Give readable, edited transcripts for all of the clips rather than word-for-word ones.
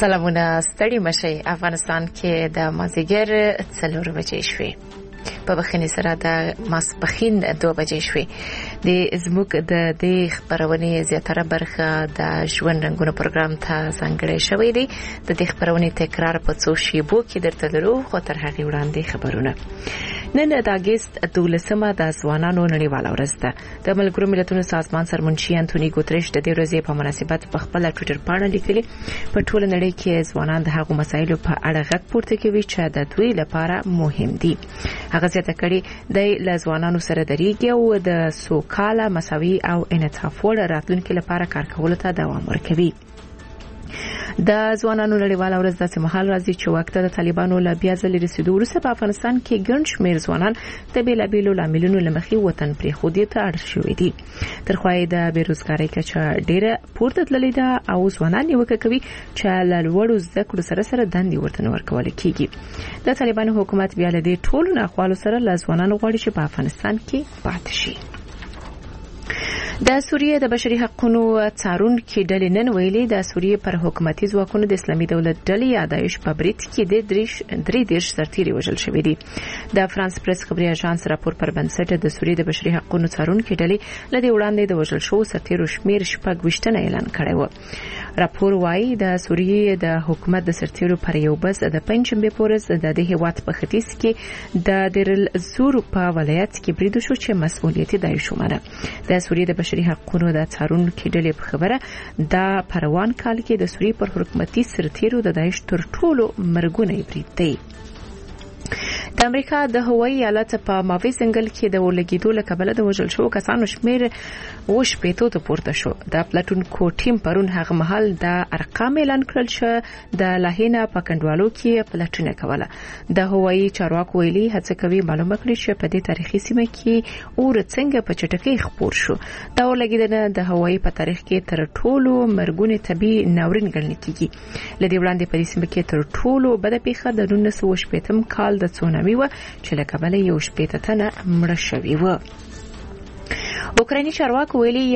سلامونه ستړي مشي افغانستان کې د مازیګر 4 بجې شوې په بخښنې سره د ماسپخین 2 بجې شوې د زموږ د دې خبرونې زیاتره برخه د ژوند رنگونو پروګرام ته ځانګړې شوې دي د دې خبرونې تکرار په څو شیبو کې درته درو خو تر هغه وړاندې خبرونه نن د اگست 12مه د ځوانانو نړیواله ورځ ده د ملګرو ملتونو سازمان سرمنشي انټونی ګوتریش د دې ورځې په مناسبت په خپل ټوئیټر باندې لیکلي په ټوله نړۍ کې ځوانان د هغو مسایلو په اړه غږ پورته کوي چې د دوی لپاره مهم دي هغه زیاته کړي د ځوانانو سره درېږي او د سوکاله مساوي او انعطاف وړ راتلونکي لپاره کار کولو ته دوام ورکوي د ځوانانو نړیواله ورځ داسې مهال راځي چې وخت د طالبانو له بیا ځلې رسیدو وروسته په افغانستان کې ګڼ شمېر ځوانان د بیلابېلو لاملونو له مخې وطن پرېښودو ته اړ شوي دي تر خوا د بیروزګارۍ کچه ډېره پورته تللې ده او ځوانان نیوکه کوي چې له لوړو زده کړو سره سره دندې ورته نه ورکول کېږي د طالبانو حکومت بیا له دې ټولو ناخوالو سره له ځوانانو غواړي چې په افغانستان کې پاتې شي د سوریې د بشري حقوقو څارونکو ډلې نن ویلي د سوریې پر حکومتي ځواکونو د اسلامي دولت ډلې یادایش په بریټ کې د 3 سرتیري وژل شوې دي د فرانس پریس خبري اژانس راپور پر بنسټ د سوریې د بشري حقوقو څارونکو ډلې لدې وړاندې د وژل شوو سرتیرو شمیر شپږ وشتنه اعلان کړی و راپور وايي د سوریې د حکومت د سرتیرو پر یو بس د پنځمبه پورز د دې هیواد په ختیځ کې د دیر الزور په ولایت کې بریدو شو چې مسؤلیت دای شومره د سوریې د بشري حقوقو د څارونکو ډلې په خبره د پروان کال کې د سوریې پر حکومتي سرتیرو د داعش تر ټولو مرګونی برید دی د امریکا د هوایي ایالت په ماوی ځنګل کې د ورلګیدو له کبله د وژل شوو کسانو شمیر وشپېتو ته پورته شو د پلاتونکو ټیم پرون هغه مهال د ارقام اعلان کړل چې د لاهینه په کندوالو کې پلاتونه کوله د هوایي چارواکو ویلي هڅه کوي معلومه کړي چې په دې تاریخي سیمه کې اور څنګه په چټکۍ خپور شو دا ورلګیدنه د هوایي په تاریخ کې تر ټولو مرګونی طبي ناورین ګڼل کیږي لدې وړاندې په دې سیمه کې تر ټولو بده پیښه د 1918 کال د تسونامي و چې له کبله یو شپېته تنه مړه شوي و اوکرایني چارواکو ویلي یو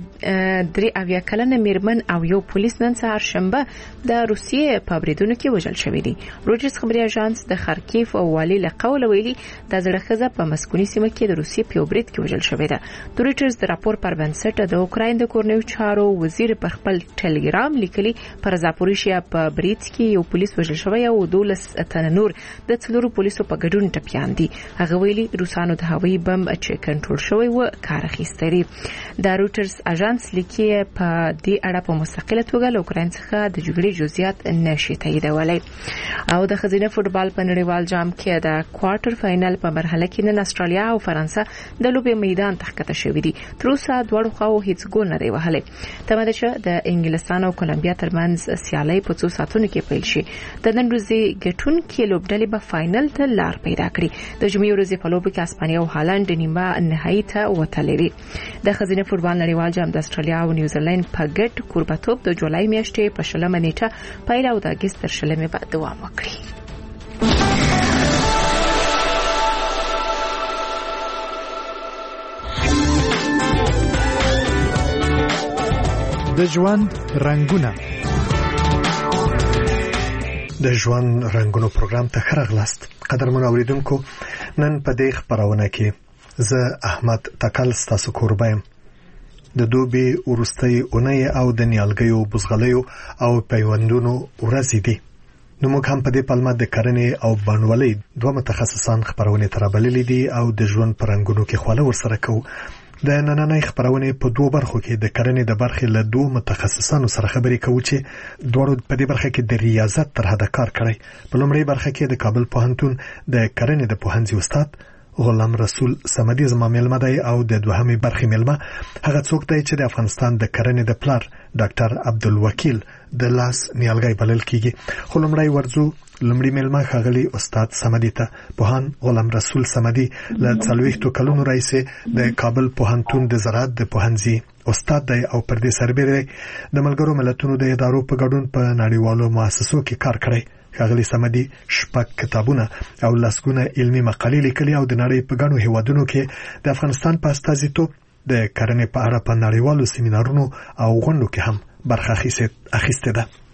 3 کلنه میرمن او یو پولیس نن سهار شنبه د روسیې په بریدونو کې وژل شوی دي روجرز خبري اژانس د خارکیف او والی له قول ویلي د زړخزه په مسکونی سیمه کې د روسیې په برید کې وژل شوی ده د روجرز د راپور پر بنسټ د اوکراین د کورنیو چارو وزیر پر خپل ټلګرام لیکلي پر زاپوریشیا په برید کې یو پولیس وژل شوی او 12 تنه نور د څلورو پولیسو په ګډون ټپيان دي هغه ویلي روسانو د هوایي بم چې کنټرول شوی و کار اخیستري د روټرز اژانس لیکي په دې اړه په مستقله توګه له اوکراین څخه د جګړې جزئیات نشي تاییدولای او د خزینه فوتبال په نړیوال جام کې د کوارټر فائنل په مرحله کې نن استرالیا او فرانسه د لوبې میدان ته ښکته شوې دي تر اوسه دواړو خواو هیڅ ګول نه دی وهلی تمه ده چې د انګلستان او کولمبیا ترمنځ سیالي په 2 ساعتونو کې پیل شي د نن ورځې ګټونکو لوبډلې به فائنل ته لار پیدا کړي د جمعې ورځې په لوب کې اسپانیا او هالند نیمه نهایي ته وتلې د خزینه فوتبال نړیوال جام د استرالیا او نیوزیلند په ګډ کوربتوب د جولای میاشتې په 16 نیټه پیل او د اگست تر 16 بعد دوام وکړي د ژوند رنگونه د ژوند رنگونو پروګرام ته خرغلاست قدرمن اوریدونکو نن په دې خبرونه کې زه احمد تکل ستاسو کوربایم د دوبي ورستۍ اونۍ او د نیالګیو بوزغلیو او پیوندونو ورځې دي نو موږ هم په دې پلمه د کرنې او بڼوالۍ دوه متخصصان خبرونه ترابللې دي او د ژوند پرنګونو کې خواله ورسره کوو د نننۍ خبرونه په دوه برخو کې د کرنې د برخې له دوه متخصصانو سره خبرې کوو چې دوه په دې برخه کې د ریاضت تر حد کار کړی په لومړی برخه کې د کابل پوهنتون د کرنې د پوهنځي استاد غلام رسول سمدي زما ملمه دی او د دوهمې برخې ملمه هغه څوک دی چې د افغانستان د کرنې د پلار ډاکټر عبدالوکیل د لاس نیالګی بلل کیږي خو لومړی ورځو لومړی ملمه خغلی استاد سمدي ته پوهان غلام رسول سمدي له 40 کلونو راځي د کابل پوهنتون د زراعت د پوهنځي استاد دی او پر دې سربېره د ملګرو ملتونو د ادارو په ګډون په نړیوالو مؤسسو کې کار کړی خغلی سمدي شپږ کتابونه او لسګونه علمي مقالې لیکلي او د نړۍ په ګڼو هیوادونو کې د افغانستان په استازیتوب د کرنې په اړه په نړیوالو سیمینارونو او غونډو کې هم برخه اخیسته ده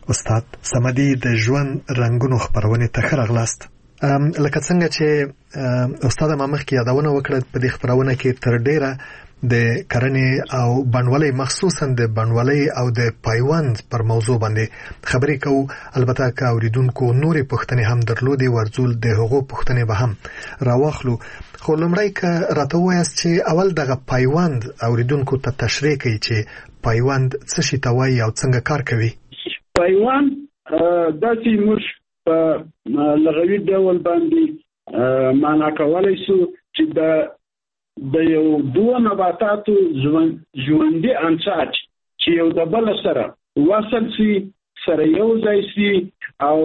استاد صمدي د ژوند رنگونو خبرونه ته خرغلاست. لکه څنګه چې استاد مامخ کې یادونه وکړه په دې خبرونه کې تر ډیره د کرنې او بڼوالۍ مخصوصا د بڼوالۍ او د پایوند پر موضوع باندې خبرې کوو. البته که اوریدونکو نورې پوښتنې هم درلودې ورزول د هغو پوښتنې به هم راواخلو، خو لومړی که راته ووایاست چې اول دغه پایوند اوریدونکو ته تشریح کړئ چې پایوند څه شي ته وایي او څنګه کار کوي. پایوند داسې موږ په لغوي ډول باندې معنا کولی شو چې د یو دوه نباتاتو ژوندي انساج چې یو د بل سره وصل شي، سره یو ځای شي او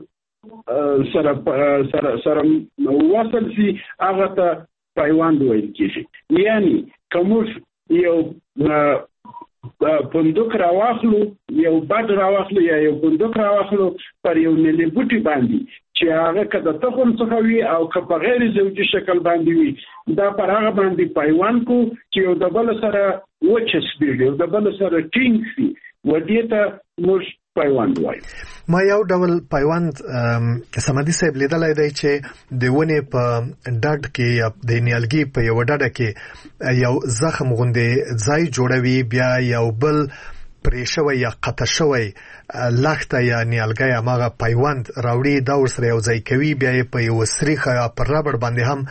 سره وصل شي، هغه ته پیوند ویل کېږي. یعنی که موږ یو پندوق راواخلو، یو بډ راواخلو یا یو پندوق راواخلو پر یو نلي بوټي باندې چې هغه که د تخم څخه وي او که په غیر زوجي شکل باندې وي، دا پر هغه باندې پیوند کو چې یو د بل سره وچسپېږي، یو د بل سره ټینګ شي، ودې ته موږ پیوند وایو. ما یو ډول پیوند سمدي صاحب لیدلای دی چې د ونې په ډډ کې یا د نیالګي په یو ډډه کې یو زخم غوندې ځای جوړوي، بیا یو بل پرېشوي یا قطع شوی لخته یا نیالګي هغه پیوند راوړي، دا ورسره یو ځای کوي، بیا یې په یو سریخه یا پر ربړ باندې هم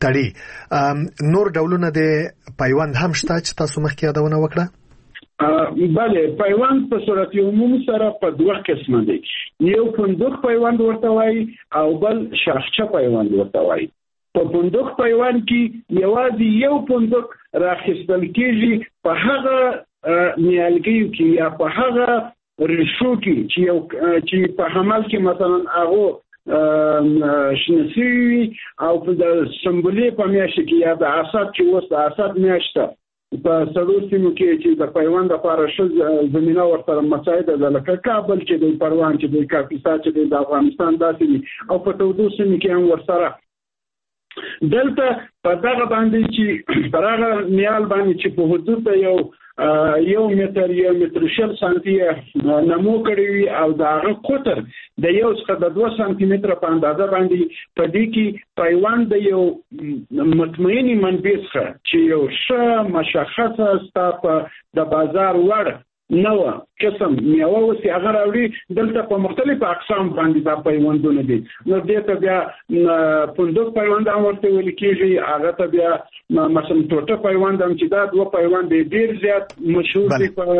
تړي. نور ډولونه د پیوند هم شته چې تاسو مخکې یادونه وکړه؟ بله، پیوند په صورت عموم سره په دوه قسمه دی. یو پندوق پیوند ورته وایي او بل شاخچه پیوند ورته وایي. په پندوق پیوند کې یوازې یو پندوق راخیستل کېږي په هغه نیالګیو کې یا په هغه ریښو کې چې په حمل کې مثلا هغه شنه شوي او په د سنبلې په میاشت کې یا د اسد چې اوس د اسد میاشت په سړو سیمو کې چې د پیوند لپاره ښه زمینه ورسره مساعده ده، لکه کابل چې د پروان چې د کاپیسا چې د افغانستان داسې او په تودو سیمو کې هم ورسره دلته په دغه باندې چې پر هغه نیال باندې چې په حدود یو متر شل سانتي نمو کړی وي او د هغه قطر د 1 څخه د 2 سانتي متر په اندازه باندې په دې کې پیوند د یو مطمئنی منبع څخه چې یو ښه مشخصه ستا د بازار وړ نو قسم میوه وسی هغه راوړي، دلته په مختلف اقسام باندې دا پیوندونه دي. نو دې ته بیا پندوق پیوند هم ورته ویل کېږي، هغه ته بیا مثلا ټوټه پیوند هم چې دا دوه پیوند ډېر زیات مشهور دي په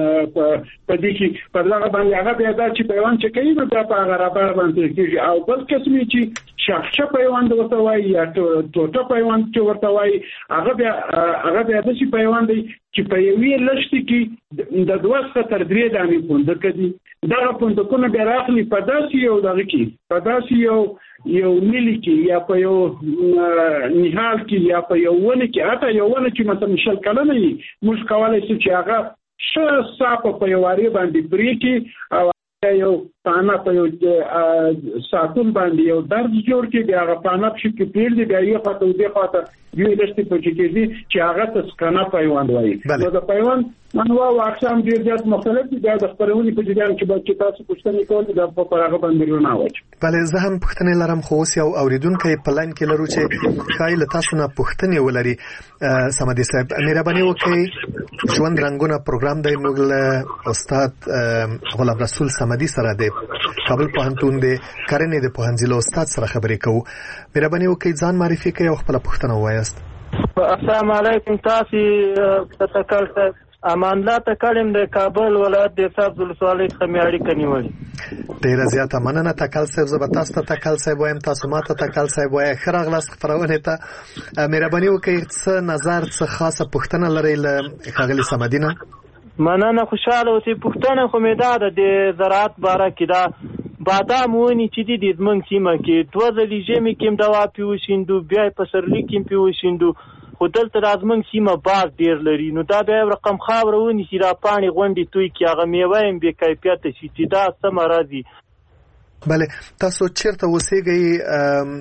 دې کې. په دغه باندې هغه بیا دا چې پیوند چې کوي نو بیا په هغه رابر باندې کېږي. او بل قسم چې شاخچه پیوند ورته وایي یا ټوټه پیوند چې ورته وایي، هغه بیا داسې پیوند دی چې په یوې لښتې کې د 2 څخه تر 3 دانې پندق دي. دغه پندقونه بیا راخلي په داسې یو دغه کې، په داسې یو نیلي کې یا په یو نهال کې یا په یو ونه کې، حتی یو ونه چې مثلا 10 کلنه وي، موږ کولی شو چې هغه ښه صافه په یو وارې باندې پرې کړي او یو پانه په یو ساتون باندې یو درز جوړ کړي، بیا هغه پانه پشي کې پرېږدي، بیا یو خواته او دې خواته یوې لښتې پکې کېږي چې هغه ته سکنه پیوند وایي. نو د پیوند انواع او اقسام ډېر زیات مختلف دي. بیا د خپرونې په جریان کې باید چې تاسو پوښتنې کولې دا په هغه باندې رڼا واچوي. بله، زه هم پوښتنې لرم، خو اوس یو اورېدونکی په لاین کې لرو چې ښایي له تاسو نه پوښتنې ولري. صمدي صاحب، مهرباني وکړئ، ژوند رنګونه پروګرام دی، موږ له استاد غلام رسول صمدي سره د کابل پوهنتون د کرنې د پوهنځي له استاد سره خبرې کوو. مهرباني وکړئ ځان معرفي کړئ او خپله پوښتنه ووایاست. السلام علیکم. تاسو تکل صاحب، امان الله تکلم د کابل ولایت د صاحب ولسوالۍ څخه مې اړیکه نیولې. ډیره زیاته مننه تکل صاحب. زه به تاسو ته تکل صاحب وایم، تاسو ماته تکل صاحب وایئ. ښه راغلاست خپرونې ته. مهرباني وکړئ څه نظر، څه خاصه پوښتنه لرئ له ښاغلي صمدي نه؟ مننه، خوشاله اوسئ. پوښتنه خو مې دا ده د زراعت باره کې، دا بادام ونې چې دي د زموږ سیمه کې 2 ځلې ژمي کې هم دوا پې وشیندو، بیا یې پسرلي کې هم پې وشیندو، خو دلته د زموږ سیمه باغ ډېر لري. نو دا بیا یو رقم خاوره ونیسي، را پاڼې غونډې توی کړي، هغه میوه یې هم بې کیفیته شي، چې دا څه مرض دي. بله، تاسو چیرته اوسېږئ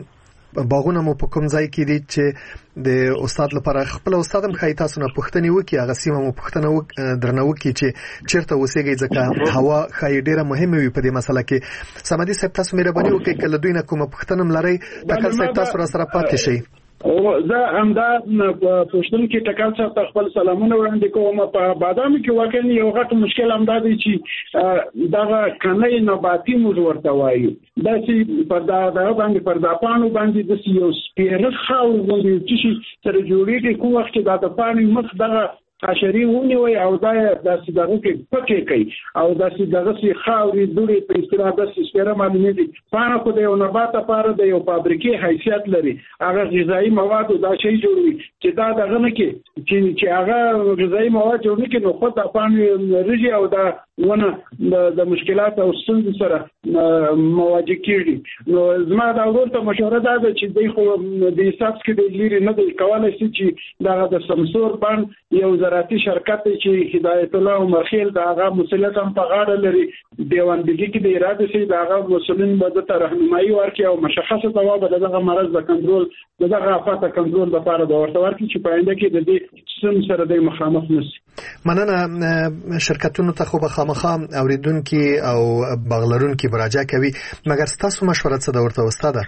باغونه مو په کوم ځای کې دي چې د استاد لپاره خپل استاد هم خای تاسو نه پوښتنه وکي هغه سیمه مو پوښتنه درنه وکي چې چیرته اوسېږي ځکه هوا خای ډیره مهمه وي په دې مسله کې سمدي صاحب تاسو مهرباني وکړئ کله دوی نه کومه پوښتنه لري ټکل صاحب تاسو را سره پاتې شئ. زه همدا پښتون کې ټکل څخه خپل سلامونه وړاندې کوم. په بادام کې واقعا یو غټ مشکل هم دی چې دغه کنه نباتي موږ ورته وایو دا چې په دا باندې پر د پانو باندې د یو سپیره خاور باندې چې سره جوړیږي کوم وخت دا د پانی مخ دغه حشري ونی وي او دا د دغه کې پکې کوي او د دغه سي خاورې دوړي په اصطلاح د سپیره باندې دي پانه کو د یو نبات لپاره د یو فابریکې حیثیت لري هغه غذایی مواد دا شی جوړوي چې دا دغه نه کې چې هغه غذایی مواد جوړ نه کې نو خو د پانه رژي او دا ونه د مشکلات او ستونزې سره مواجه کیږي. نو زما دا ورته مشوره ده چې دوی خو د حساب کې د لري نه دی کولای شي چې دا د سمسور باندې یو زراعتي شرکت چې هدایت الله مرخیل دا هغه مسؤلیت هم په غاړه لري دیوانبګي کې د اراده سي دا هغه مسولین به د راهنمایي ورکړي او مشخصه ځواب دغه مرز د کنټرول دغه افات کنټرول لپاره د ورته ورکړي چې په آینده کې د دې سم سره د مخامخ نشي. مننه شرکتونو ته خو به خامخا اوریدونکو او بغلرونکو مراجعه کوي مګر تاسو مشوره څه د ورته وستاده؟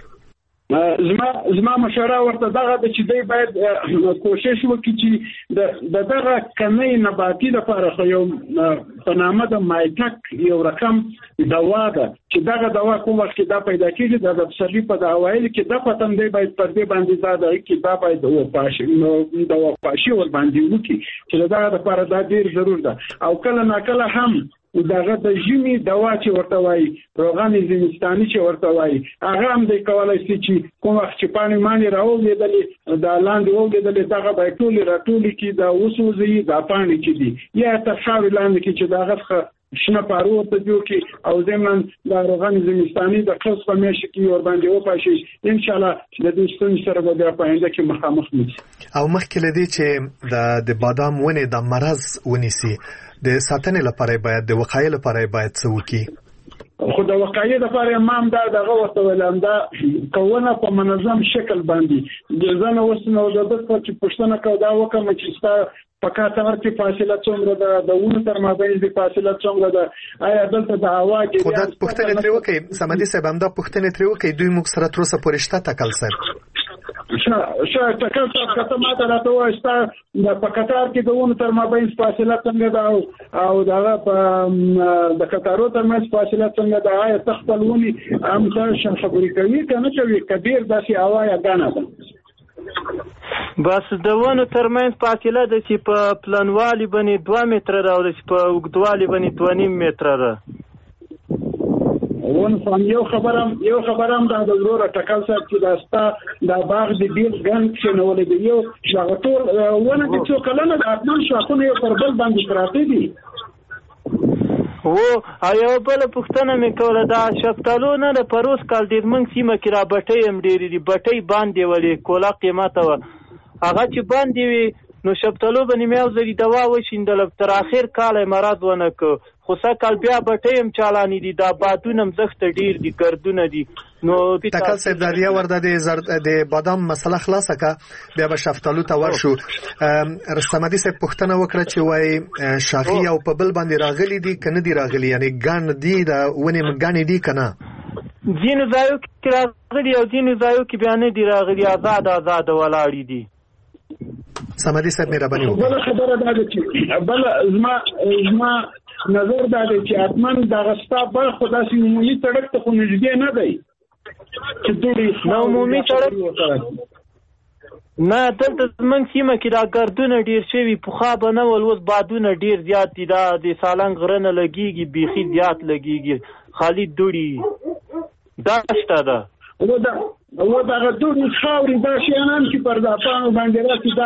زما مشوره ورته دغه چې دوی باید کوشش وکړي چې دغه کمی نباتي لپاره یو په نامه د مایټک یو رقم دوا ده چې دغه دوا کوم وخت دا پیدا کیږي د پسرلي په اوایل کې د پتن دی باید پر دې باندې زاده کې دا باید او پاشي نو دا پاشي ور باندې وکړي چې دغه لپاره دا ډیر ضرور ده او کله ناکله هم دغه د ژمي دوا چې ورته وایي روغان زمستاني چې ورته وایي هغه هم د کولای شي چې کوم وخت چې پانی مانی راوړي د لاندې وګدل دغه به ټول راټول کې د وسوځي د پانی کې دي یا تخاوي لاندې کې چې دغه شنه پارو ته جوړ کی او زمون د روغان زمستاني د خاص په میاشت کې ور باندې و پاشي ان شاء الله د دوستون سره به په آینده کې مخامخ نشي. او مخکې لدی چې د بادام ونه د مرز ونیسي د ساتنې لپاره باید د وقایې لپاره باید څه وکړي؟ خو د وقایې لپاره امام دا دغه ورته ولم دا کوونه په منظم شکل باندې د ځنه وسنه او د چې پښتنه کو دا وکم چې ستا په کاتار کې فاصله څومره ده د ونه تر مابین د فاصله څومره ده آیا دلته د هوا کې خدای پښتنه تر وکي سمدي صاحب هم دا پښتنه تر وکي دوی موږ سره تر اوسه پورې شته تکل صاحب شاید تکل صاحب کته ماته راته وایستا په کاتار کې د ونه تر مابین فاصله څنګه ده او دا په د کاتارو تر مابین فاصله څنګه ده آیا تختلونی هم څه خبرې کوي کنه چې کبیر داسې هوا یا غانا ده بس د ونه ترمنځ فاصله د چې په پلانوالي باندې 2 متره را او چې په اوږدوالي باندې 2.5 متره را ون فهم یو خبرم دا د ضرورت ټکل صاحب چې داستا د باغ د بیل ګن چې نو ولې دی یو شغتور ونه د څو کلنه د اتمن شاخونه یو پر بل باندې پراته دي یو بل پښتنه مې کوله دا شفتالو نه د پروس کال د منګ سیمه کې را بټۍ هم ډېرې دي بټۍ باندې ولې کولا قیمته وه هغه چې باندې وي نو شفتالو باندې مې یو ځلې دوا وشیندله تر اخر کاله مراد ونه که خو سږ بیا بټۍ هم چالانې دي دا بادونه هم زښته ډېر دي ګردونه دي نو تکل صاحب د دې ورده د بادام مسله خلاصه که بیا به شفتالو ته ورشو رستمدي صاحب پوښتنه وکړه چې وایي شاخي او په بل باندې راغلي دي که نه دي راغلي یعنې ګڼ دي د ونې ګڼې دي که نه ځینو ځایو کې راغلي او ځینو ځایو کې بیا نه دي راغلي آزاد ولاړې دي. سمدي صاحب مهرباني وکړئ. بل خبره دا ده چې بل زما نظر دا دی چې اتمن د غستا بل خداسي عمومي سړک ته خو نږدې نه دی چې دوی نو عمومي سړک نه دلته زمونږ سیمه کې دا ګردونه ډېر شوي پخوا به نه ول اوس بادونه ډېر زیات دي دا د سالنګ غره نه لګېږي بیخي زیات لګېږي خالي دوړي دا شته ده و دغه دوی خاورې دا شیانان چې پر د پانو باندې راسي دا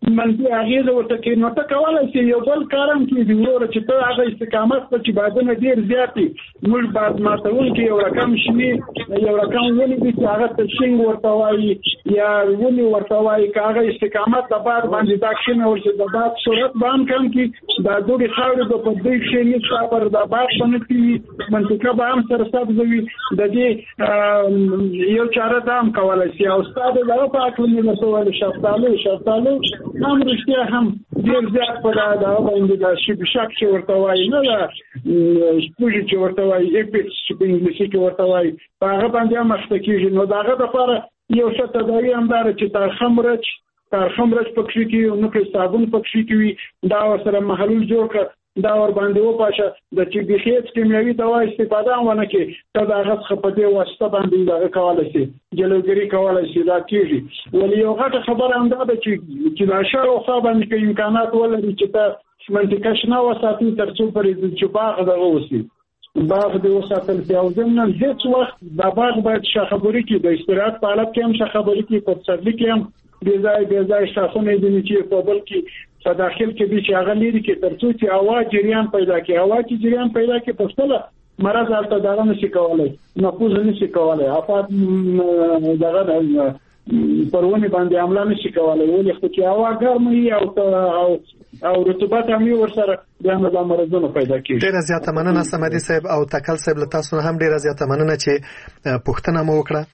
منفي اغیزه ورته کوي. نو ته کولای شي یو بل کارم کې دی ورته چې ته هغه استقامت په چې بادونه ډیر زیاتي موږ بعد ماتول کې یو رقم شني یو رقم ونی دي چې هغه تشنګ ورته وایي یا ونی ورته وایي هغه استقامت د بعد باندې داخنه ورته د بعد صورت باندې کم کې دا دوی خاورې په دې شي نه صبر د بعد باندې منطقه به هم سره سبزوي د دې یو چاره دام کولای شي او استاد دغه په اړه نه مسول شفتالو هم رښتیا هم ډیر زیات په دا باندې دا شي بشک چې ورته وایي نه دا سپوږی چې ورته وایي اپیکس چې په انګلیسي کې ورته وایي هغه باندې هم مخته کېږي. نو داغه لپاره یو څه تداوی هم دار چې ترخمرچ پکې کې نو کې صابون پکې کې وي دا سره محلول جوړ کړ دا ور باندې و پاشه د چې بخیت کیمیاوي دوا استفاده ونه کې ته دا غږ خپته واسطه باندې دا کولای شي جلوګری کولای شي دا کیږي. ولې یو غټه خبره هم ده چې دا شاو خو باندې امکانات ولري چې ته منطقه شنه وساتي ترڅو پرې چې باغ دغه وسی باغ د وساتل په اوزمن هیڅ وخت دا باغ باید شخبري کې د استراحت په حالت کې هم شخبري کې په څرلي کې هم بيځای شاخونه دي چې په بل کې په داخل کې دي چې هغه لري کې ترڅو چې هوا جریان پیدا کړي هوا چې جریان پیدا کړي په خپل مرز حالت دغه نشي کولای نفوذ نشي کولای افات دغه پرونه باندې عمله نشي کولای ولې خو چې هوا ګرمي او رطوبت هم ورسره بیا د مرزونو پیدا کیږي. ډیره زیاته مننه سمدي صاحب او تکل صاحب له تاسو هم ډیره زیاته مننه چې پوښتنه مو وکړه.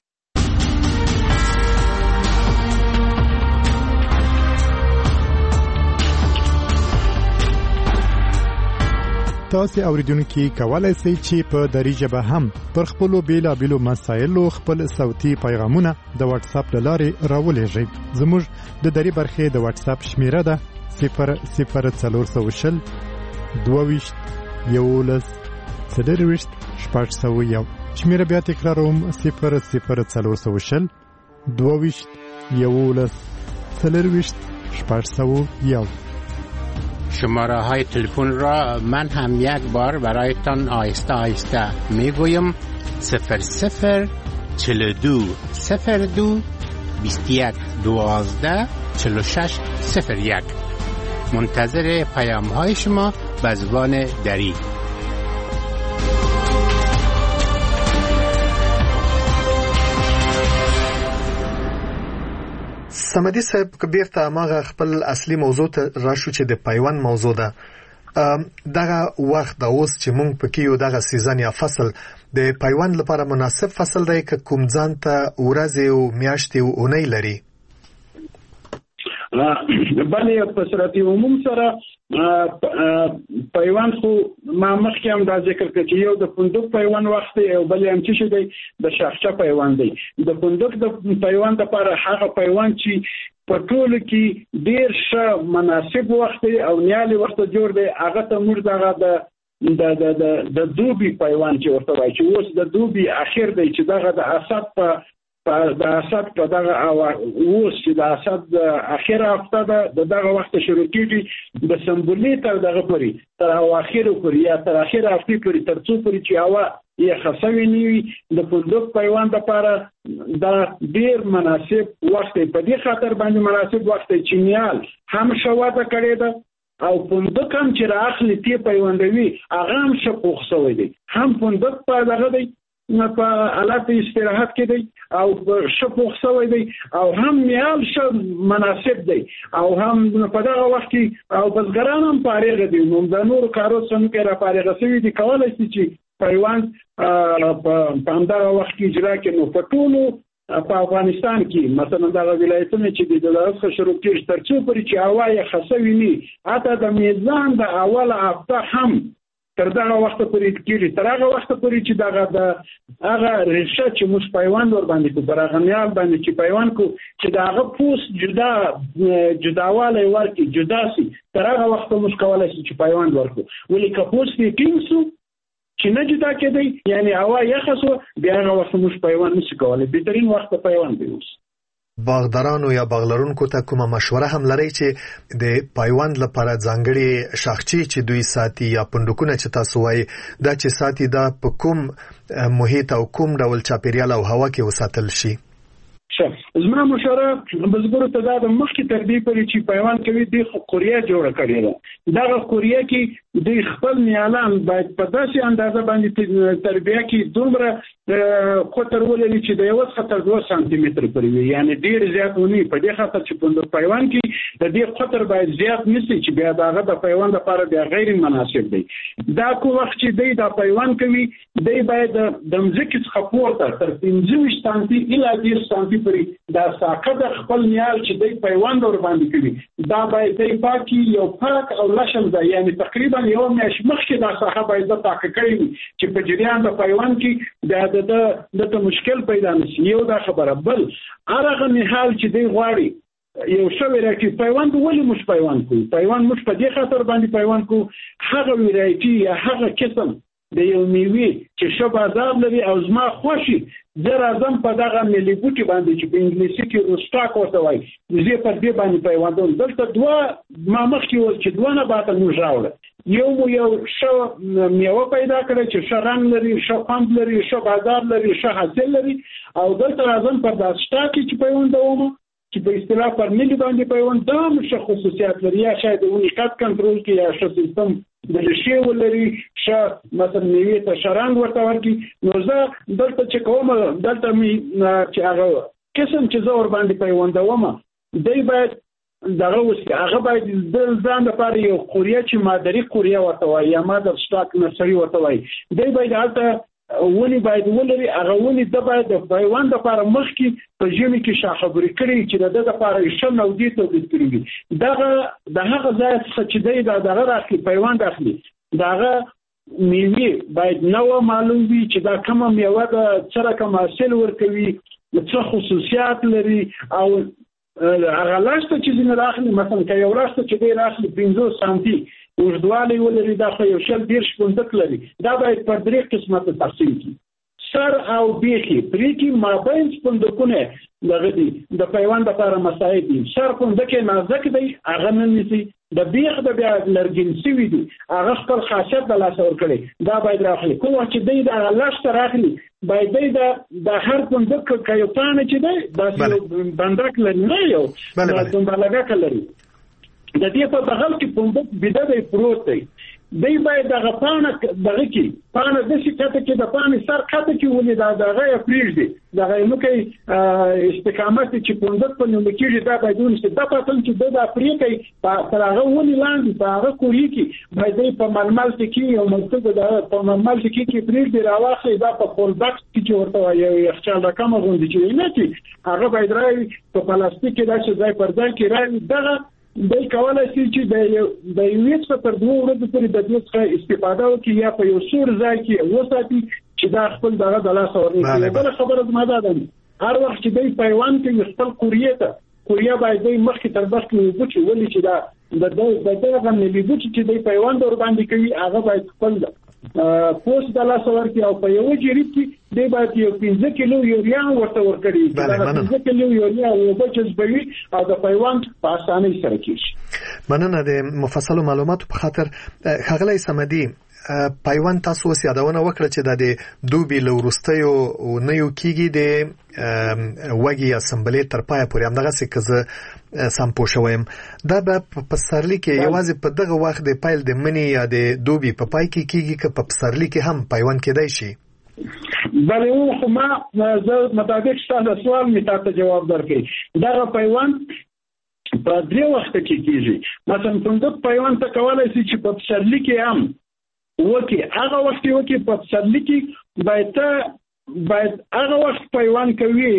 تاسو اوریدونکو کولای شئ چې په دری ژبه هم پر خپل بیلابیلو مسایلو خپل صوتي پیغامونه د واتس اپ لارې راولېږئ. زموږ د دری برخه د واتس اپ شمیره ده 00420 22 11 4 شمیره بیا تکراروم 00420 22 11 4 شماره های تلفن را من هم یک بار برایتان آهسته آهسته میگویم 00 42 02 21 12 46 01. منتظر پیام های شما به زبان دری. سمدي صاحب کبیرته ماغه خپل اصلي موضوع ته راشو چې د پیوند موضوع ده. دغه وخت د اوس چې مونږ پکې یو دغه سیزن یا فصل د پیوند لپاره مناسب فصل دی که کوم ځان ته ورځې او میاشتې او اونۍ لري؟ بلې په صورت عموم سره پیوند خو ما مخکې هم دا ذکر کړ چې یو د فندق پیوند وخت دی او بلې هم چې دی د شاخچه پیوند دی. د فندق د پیوند لپاره هغه پیوند چې په ټولو کې ډیر ښه مناسب وخت دی او نیالي وخت جوړ دی هغه ته موږ دغه د دوبي پیوند چې ورته وایي چې اوس د دوبي اخر دی چې دغه د اسد د اسد په دغه اوس چې د اسد اخر هفته ده دغه وخت شروع کیږي د سمبولي تر دغه پوري تر اواخر پوري یا تر اخر هفته پوري تر څو پوري چې هوا یې خاصوي نیوي د فندق پیوند لپاره دا ډیر مناسب وخت دی. په دې خاطر باندې مناسب وخت دی چې نیال هم شواته کړي ده او فندق هم چې راخلي تی پیوندوي هغه هم شپوخ سوی دی. هم فندق په دغه دی په حالت استراحت کې دی او شپوخ سوی دی او هم نیال مناسب دی او هم په دغه وخت کې او بزګران هم فارغ دي. نو د نور کارو څنګه کې را فارغ شوي دي کولای شي چې پیوند په همدغه وخت کې اجرا کړي. نو په ټولو په افغانستان کې مثلا دغه ولایتونه چې د دغه شروع کېږي تر څو پورې چې هوا یې خاصوي نه حتی د میزان د اوله هفته هم تر دغه وخت پورې کېږي تر هغه وخت پورې چې دغه د هغه ریشه چې موږ پیوند ور باندې کو پر هغه نیال باندې چې پیوند کو چې دغه پوس جداواله ورکی جدا سي تر هغه وخت موږ کولای شو چې پیوند ورکو. ولې که پوس یې کینسو چې نه جدا کېدی یعنی هوا یخ شو بیا هغه وخت موږ پیوند نشو کولای. بهترین وخت پیوند دی. اوس باغدارانو یا باغلرونکو ته کومه مشوره هم لري چې د پیوند لپاره ځانګړي شاخچې چې دوی ساتي یا پندوکونه چې تاسو وایي دا چې ساتي دا په کوم محیط او کوم ډول چاپیریال او هوا کې وساتل شي؟ زما مشوره بزګرو ته دا د مخکې تر دې پورې چې پیوند کوي د کوریا جوړه کړې ده. دغه کوریا کې د خپل نیالان باید په داسې اندازه باندې تربیه کې دومره قطر ولري چې د 1 خطر 2 سانتي متر پورې وي، یعنی ډیر زیات ونی په دې خاطر چې په پیوند کې د دې قطر باید زیات نشي چې بیا دغه د پیوند لپاره بیا غیر مناسب دی. دا کو وخت چې د پیوند کوي دی باید د مځکې څخه پورته تر 15 سانتي الی 10 سانتي پورې دا ساقه د خپل نیال چې د پیوند ور باندې کوي دا باید د پاکي یو پاک او لشم ده، یعنی تقریبا یو میاشت مخکې دا ساقه باید د پاک کړي چې په جریان د پیوند کې د مشکل پیدا نشي. یو دا خبره. بل هغه نهال چې دی غواړي یو شوی راکې پیوند ولې مش پیوند کوي، پیوند مش په دې خاطر باندې پیوند کوي هغه ویرایټي یا هغه قسم د یو میوه چې شو بازار لري او زما خوشي زه راځم په دغه ملي بوټي باندې چې په انګلیسي کې روسټاک ورته وایي زه په دې باندې پیوندوم. دلته دوه ما مخکې ول چې دوه نه باته موږ راوړل یو شو میوه پیدا کړی چې شران لري، شو خوند لري، شو بازار لري، شو حاصل لري او دلته راځم په داسې شټاک چې پیوندوم چې په اصطلاح پر ملي باندې پیوند دا مشه خصوصیات لري، یا شاید ونی کات کنټرول کې یا شو سیستم د لشي ولري ش مثلا میوه ته شران ورته ورکی. نو زه دلته چې کوم دلته می چې هغه قسم چې زه ور باندې پیوندوم دی باید دغه وسه هغه باید د ځان لپاره یو کوریا چې مادري کوریا ورته وایي یا مادر سټاک نرسري ورته وایي دی باید هلته ونی باید ولري. هغه ونی د باید د پیوند لپاره مخکې په ژمي کې شاخبري کړي چې د لپاره شل نو دي تولید کړي دغه د هغه ځای څخه چې دی دغه راخلي پیوند اخلي دغه میوه باید نو معلوم وي چې دا کومه میوه د سره کوم حاصل ورکوي څه خصوصیات لري او هغه لاسته چې نه راخلي مثلا که یو لاسته چې دی راخلي 15 سانتي اوږدوالی ولري دا خو یو شل 10 پوندک لري دا باید پر 3 قسمه تقسیم کړي. سر او بیخي پریکي مابین پوندکونه دغه دي د پیوند لپاره مساعد دي. سر پوندک نازک دی هغه نه نيسي، د بیخ د بیا لرګین سوي دي هغه خپل خاصیت د لاس ور کړي دا باید راخلي. کوم چې دی د لاس راخلي باید دی د هر پوندک کایوتانه چې دی د بندک لري نه یو د بندلګه لري د دې په بغل کې پوندک بيده دی پروت دی باید دغه پانه دغه کې پانه د شي کته کې د پانه سر کته کې ولې دغه پریږ دی دغه نو کې استقامت چې پوندک په نوم کې دا باید ونشي دا پاتل چې د افریقای په هغه ولې لاندې په هغه کوری کې باید په ململ کې یو منطقه د په ململ کې پریږ دی راوخی دا په پولباکس کې ورته یو یخچال رقم غونډي چې نه چې هغه باید راوي په پلاستیک کې دا چې ځای پر ځای کې راوي دغه د کولای شي چې د یو څه تر 2 ورځې پورې د دې څخه استفاده وکړي یا په یو سور ځای کې وساتي چې دا خپل دغه د لاس اوري. بل خبره زما ده هر وخت چې د پیوند کې خپل کوریا باید د مخکې تر بخت وبچي ولې چې دا د دغه ملي بوټي چې د پیوند ور باندې کوي هغه باید خپل پوسټ د لاس ورکی او په یو جریب کې دی باید یو 15 کیلو یوریا ورته ورکړي دا 15 کیلو یوریا او بچز بوي او د پیوند په اسانۍ سره کیږي. مننه د مفصل معلوماتو په خاطر. خغلی سمدي پیوند تاسو یادونه وکړه چې د دوبي لورستیو نه یو کیږي د وګي اسمبلی تر پای پورې همدغه څه کزه سم پوښوم دا په پسرلی کې یوازې په دغه وخت د پایل د منی یا د دوبي په پای کې کیږي که په پسرلی کې هم پیوند کېدای شي. بله خو ما زه مطابق ستاسو سوال می تاسو جواب درکړي دا پیوند په درې وخت کې کیږي. مثلا څنګه پیوند ته کولای شي چې په پسرلی کې هم وکی هغه وخت وکی په پسرلی کې باید هغه وخت پیوند کوي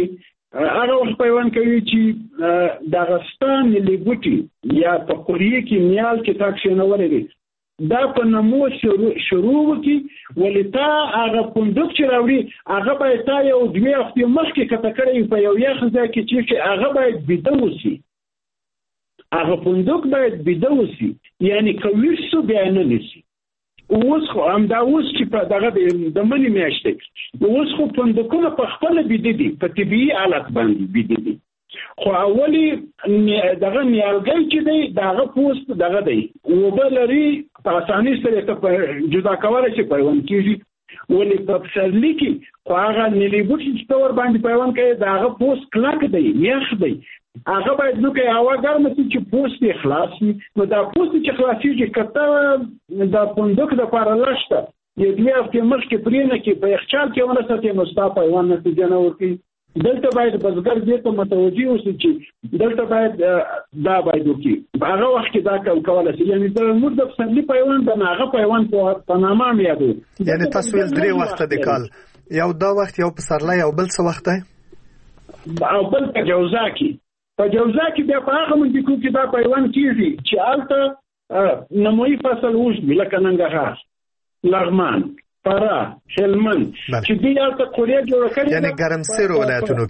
چې د غستان لګوټي یا په کوریه کې نیال کې تاکشنول دي دا په نمو شروع وکي ولتا هغه پوندک چې راوړي هغه باید تا یو 2 هفتې مخکې کته کړی په یو یخ ځای کې چې هغه باید بيده وسی هغه پوندک باید بيده وسی یعنی کوي څه بیان نه نشي. اوس خو هم دا اوس چې په دغه د منی میاشتې اوس خو پوندکونه په خپل بيده دي په طبيعي حالت باندې بيده دي خو اولی دغه نیالګي چې دی دغه پوسټ دغه دی او بلري په اسانۍ سره ته جدا کولای شي پیوند کیږي ولې په پسرلي کې خو هغه نیلي بوټي چې تور باندې پیوند کوي دا هغه پوست کلک دی یخ دی هغه باید نو کې هوا ګرمه شي چې پوست یې خلاص شي نو دا پوست چې خلاصېږي کته د پوندک د لپاره لشته یو دوه هفتې مخکې پرې نه کې په یخچال کې ونه ساتي نو ستا پیوند نتیجه نه ورکوي دلته باید بزګر دې ته متوجي اوسي چې دلته باید دا باید وکړي هغه وخت کې دا کولای شي یعنی د موږ د پسرلي پیوند د هغه پیوند په نامه یادو یعنی تاسو ول درې وخت د کال یو دا وخت یو پسرلي او بل څه وخت دی او بل په جوزا کې بیا په هغه منطقو کې دا پیوند کیږي چې البته نموي فصل وشي لکه ننګرهار لغمان فرا هلمند چې دې البته کوریا جوړ کړی یعنی ګرمسیر ولایتونو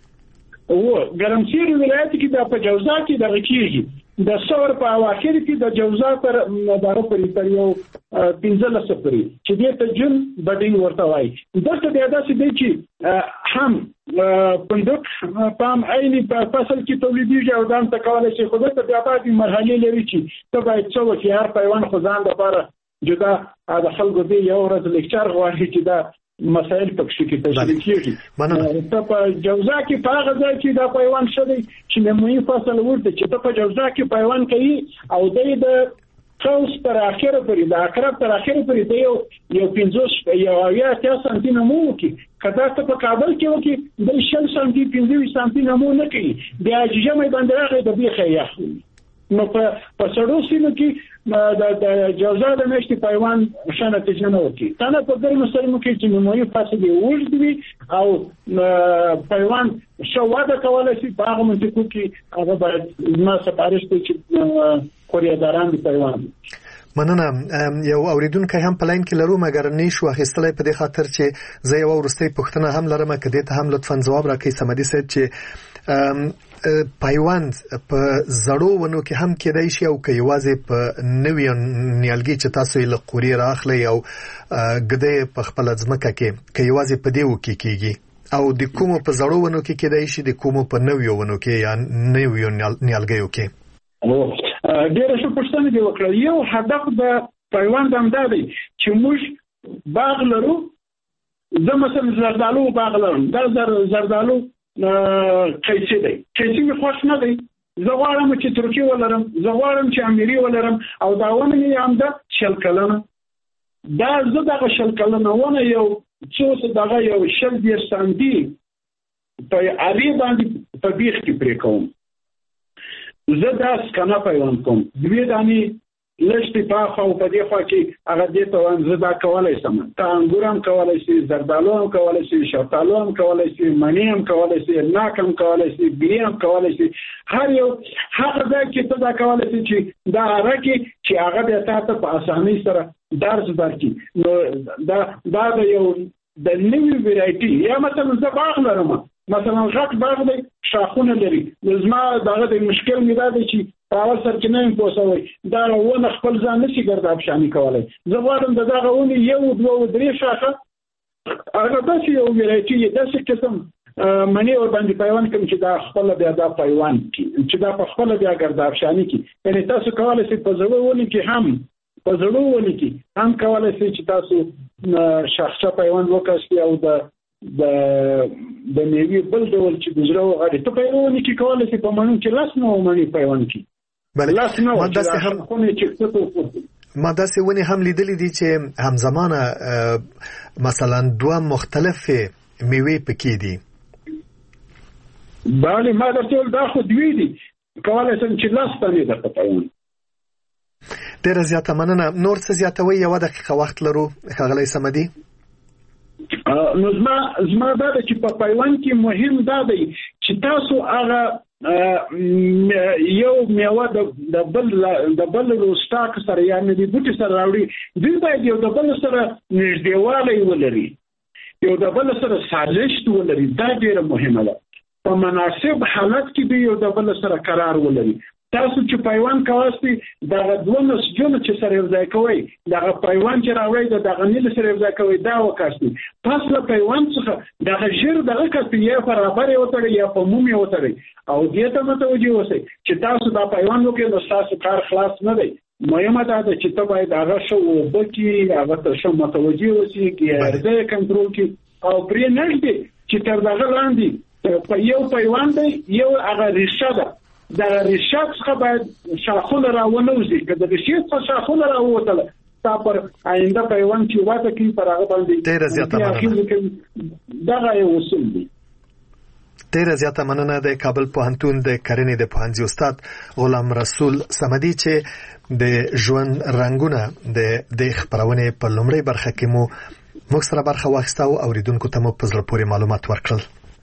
کې ګرمسیر ولایت کې د په جوزا کې د کېږي د څور په اواخر کې د جوزا پر مدار پر یو 15 سپری چې دې ته جون بدین ورته وای دغه د داسې دی چې هم پندوک پام عیني په فصل کې تولیدي او دام تکواله شي خو د بیا په مرحله لري چې ته باید څو چې هر پیوند خدان لپاره جدا د خلکو دی یو ورځ لیکچر غواړي چې دا مسائل پکې کې تشریح کیږي ته په جوزا کې په هغه ځای کې دا پیوند شوی چې نموي فصل ورته چې ته په جوزا کې پیوند کوي او د قوس تر اخره پورې د اقرب تر اخره پورې دی یو 15 یا 10 سانتي نمو کې کدا ته په کابل کې وکي د 10 سانتي 15 سانتي نمو نه کوي بیا جمع باندې راغی د بیخه یخ نو په سړو سیمو کې د جوزا د مشتي پیوند شنه تجنه وکي تنه په ګرمو سیمو کې چې نموي فاصله وړي او پیوند شو واده کولای شي په هغه منطقو کې هغه باید ما سپارښت کوي چې کوریاداران دی پیوند مننه یو اوریدونکو هم په لاین کې لرو مګر نشو اخیستلای په دې خاطر چې زه یو ورستۍ پوښتنه هم لرم کده ته هم لطفا جواب راکړئ سمدي صاحب چې پیوند په زړو ونو کې هم کېدای شي او کې یوازې په نوې نیالګي چې تاسو یې له قوري راخلي او ګدې په خپل ځمکه کې یوازې په دې وکی کېږي او د کومو په زړو ونو کې کېدای شي د کومو په نوې ونو کې یا نوې نیالګیو کې ډېر څه پوښتنه دی وکړه یو هدف د پیوند هم دی چې موږ باغ لرو زه مثلا زردالو باغ لرم دا زردالو قیسی دی قیسی می خوش نه دی زه غواړم چې ترکی ولرم زه غواړم چې اميري ولرم او دا ونه یې هم د شل کلنه دا زه دغه شل کلنه ونه یو څو دغه یو شل دیر سانتي په اړې باندې په بیخ کې پرې کوم زه دا سکنه پیوند کوم دوی دانی لشتي پاخه او په دې خوا کې هغه دې ته وان زه دا کولای سم ته انګورم کولای شي زردالو هم کولای شي شفتالو هم کولای شي مڼې هم کولای شي ناک هم کولای شي بلی هم کولای شي هر یو هغه ځای کې ته دا کولای شي چې دا راکې چې هغه د تاسو په اسانۍ سره درس درکې نو دا یو د نوې ویرایټي یا مثلا زه باغ لرم مثلا غټ باغ دی شاخونه لري زما دغه د مشکل می دا دی چې پاور سر کې نه پوسوي دا ونه خپل ځان نشي ګرځاب شامي کولای زه غواړم دغه ونه یو دوه درې شاخه هغه داسې یو ویرایټي داسې قسم منی ور باندې پیوند کوم چې دا خپل بیا دا پیوند چې دا په خپل بیا ګرځاب شامي کې یعنی تاسو کولای شئ په زړه ونه کې هم په زړه ونه کې هم کولای شئ چې تاسو شاخصه پیوند وکړئ او د میوې بل ډول چې ګزرو غړي ته پیوند کې کولای شي په مانو کې لاس نو مانی پیوند کې لاس نو چې هم خونه چې ما داسې ونی هم لیدلې دي چې همزمانه مثلا دوه مختلفه میوې پکې دي بله ما درته دا خو دوی دي کولای شم چې لاس ته نه پیوند ډېر زیاته مننه نور څه زیاتوي یو دقیقه وخت لرو خغلی سمدي نو زما دا چې په پیوند کې مهم دا دی چې تاسو هغه یو میوه د بل روستاک سره یا نه دی بوټي سره راوړي دوی باید یو د بل سره نږدېوالی ولري یو د بل سره سازش ولري دا ډېره مهمه ده په مناسب حالت کې دی یو د بل سره قرار ولري تاسو چې پیوند کوئ دا دوه مسجونه چې سره یو ځای کوي دا پیوند چې راوړي دا غنیل سره یو ځای کوي دا وکاسي پس له پیوند څخه دا ژر دغه کسي یا برابر یو تر یا په مومي یو تر او دې ته متوجي اوسئ چې تاسو دا پیوند وکړئ نو تاسو کار خلاص نه دی مهمه ده چې ته باید هغه شو وبکی هغه ته شو متوجي اوسې کې د کنټرول کې او پرې نشته چې تر دغه لاندې په یو پیوند یو هغه ریشه ده د ریشه څخه باید شاخونه راونوځي که د ریشه څخه شاخونه راووتل تا پر آینده پیوند چې واته کې پر هغه باندې ډېر زیاته مننه دغه یو اصول دی. ډېر زیاته مننه د کابل پوهنتون د کرنې د پوهنځي استاد غلام رسول صمدي چې د ژوند رنگونه د خبرونه په لومړی برخه کې مو موږ سره برخه واخیسته او اوریدونکو ته مو په زړه پورې معلومات ورکړل.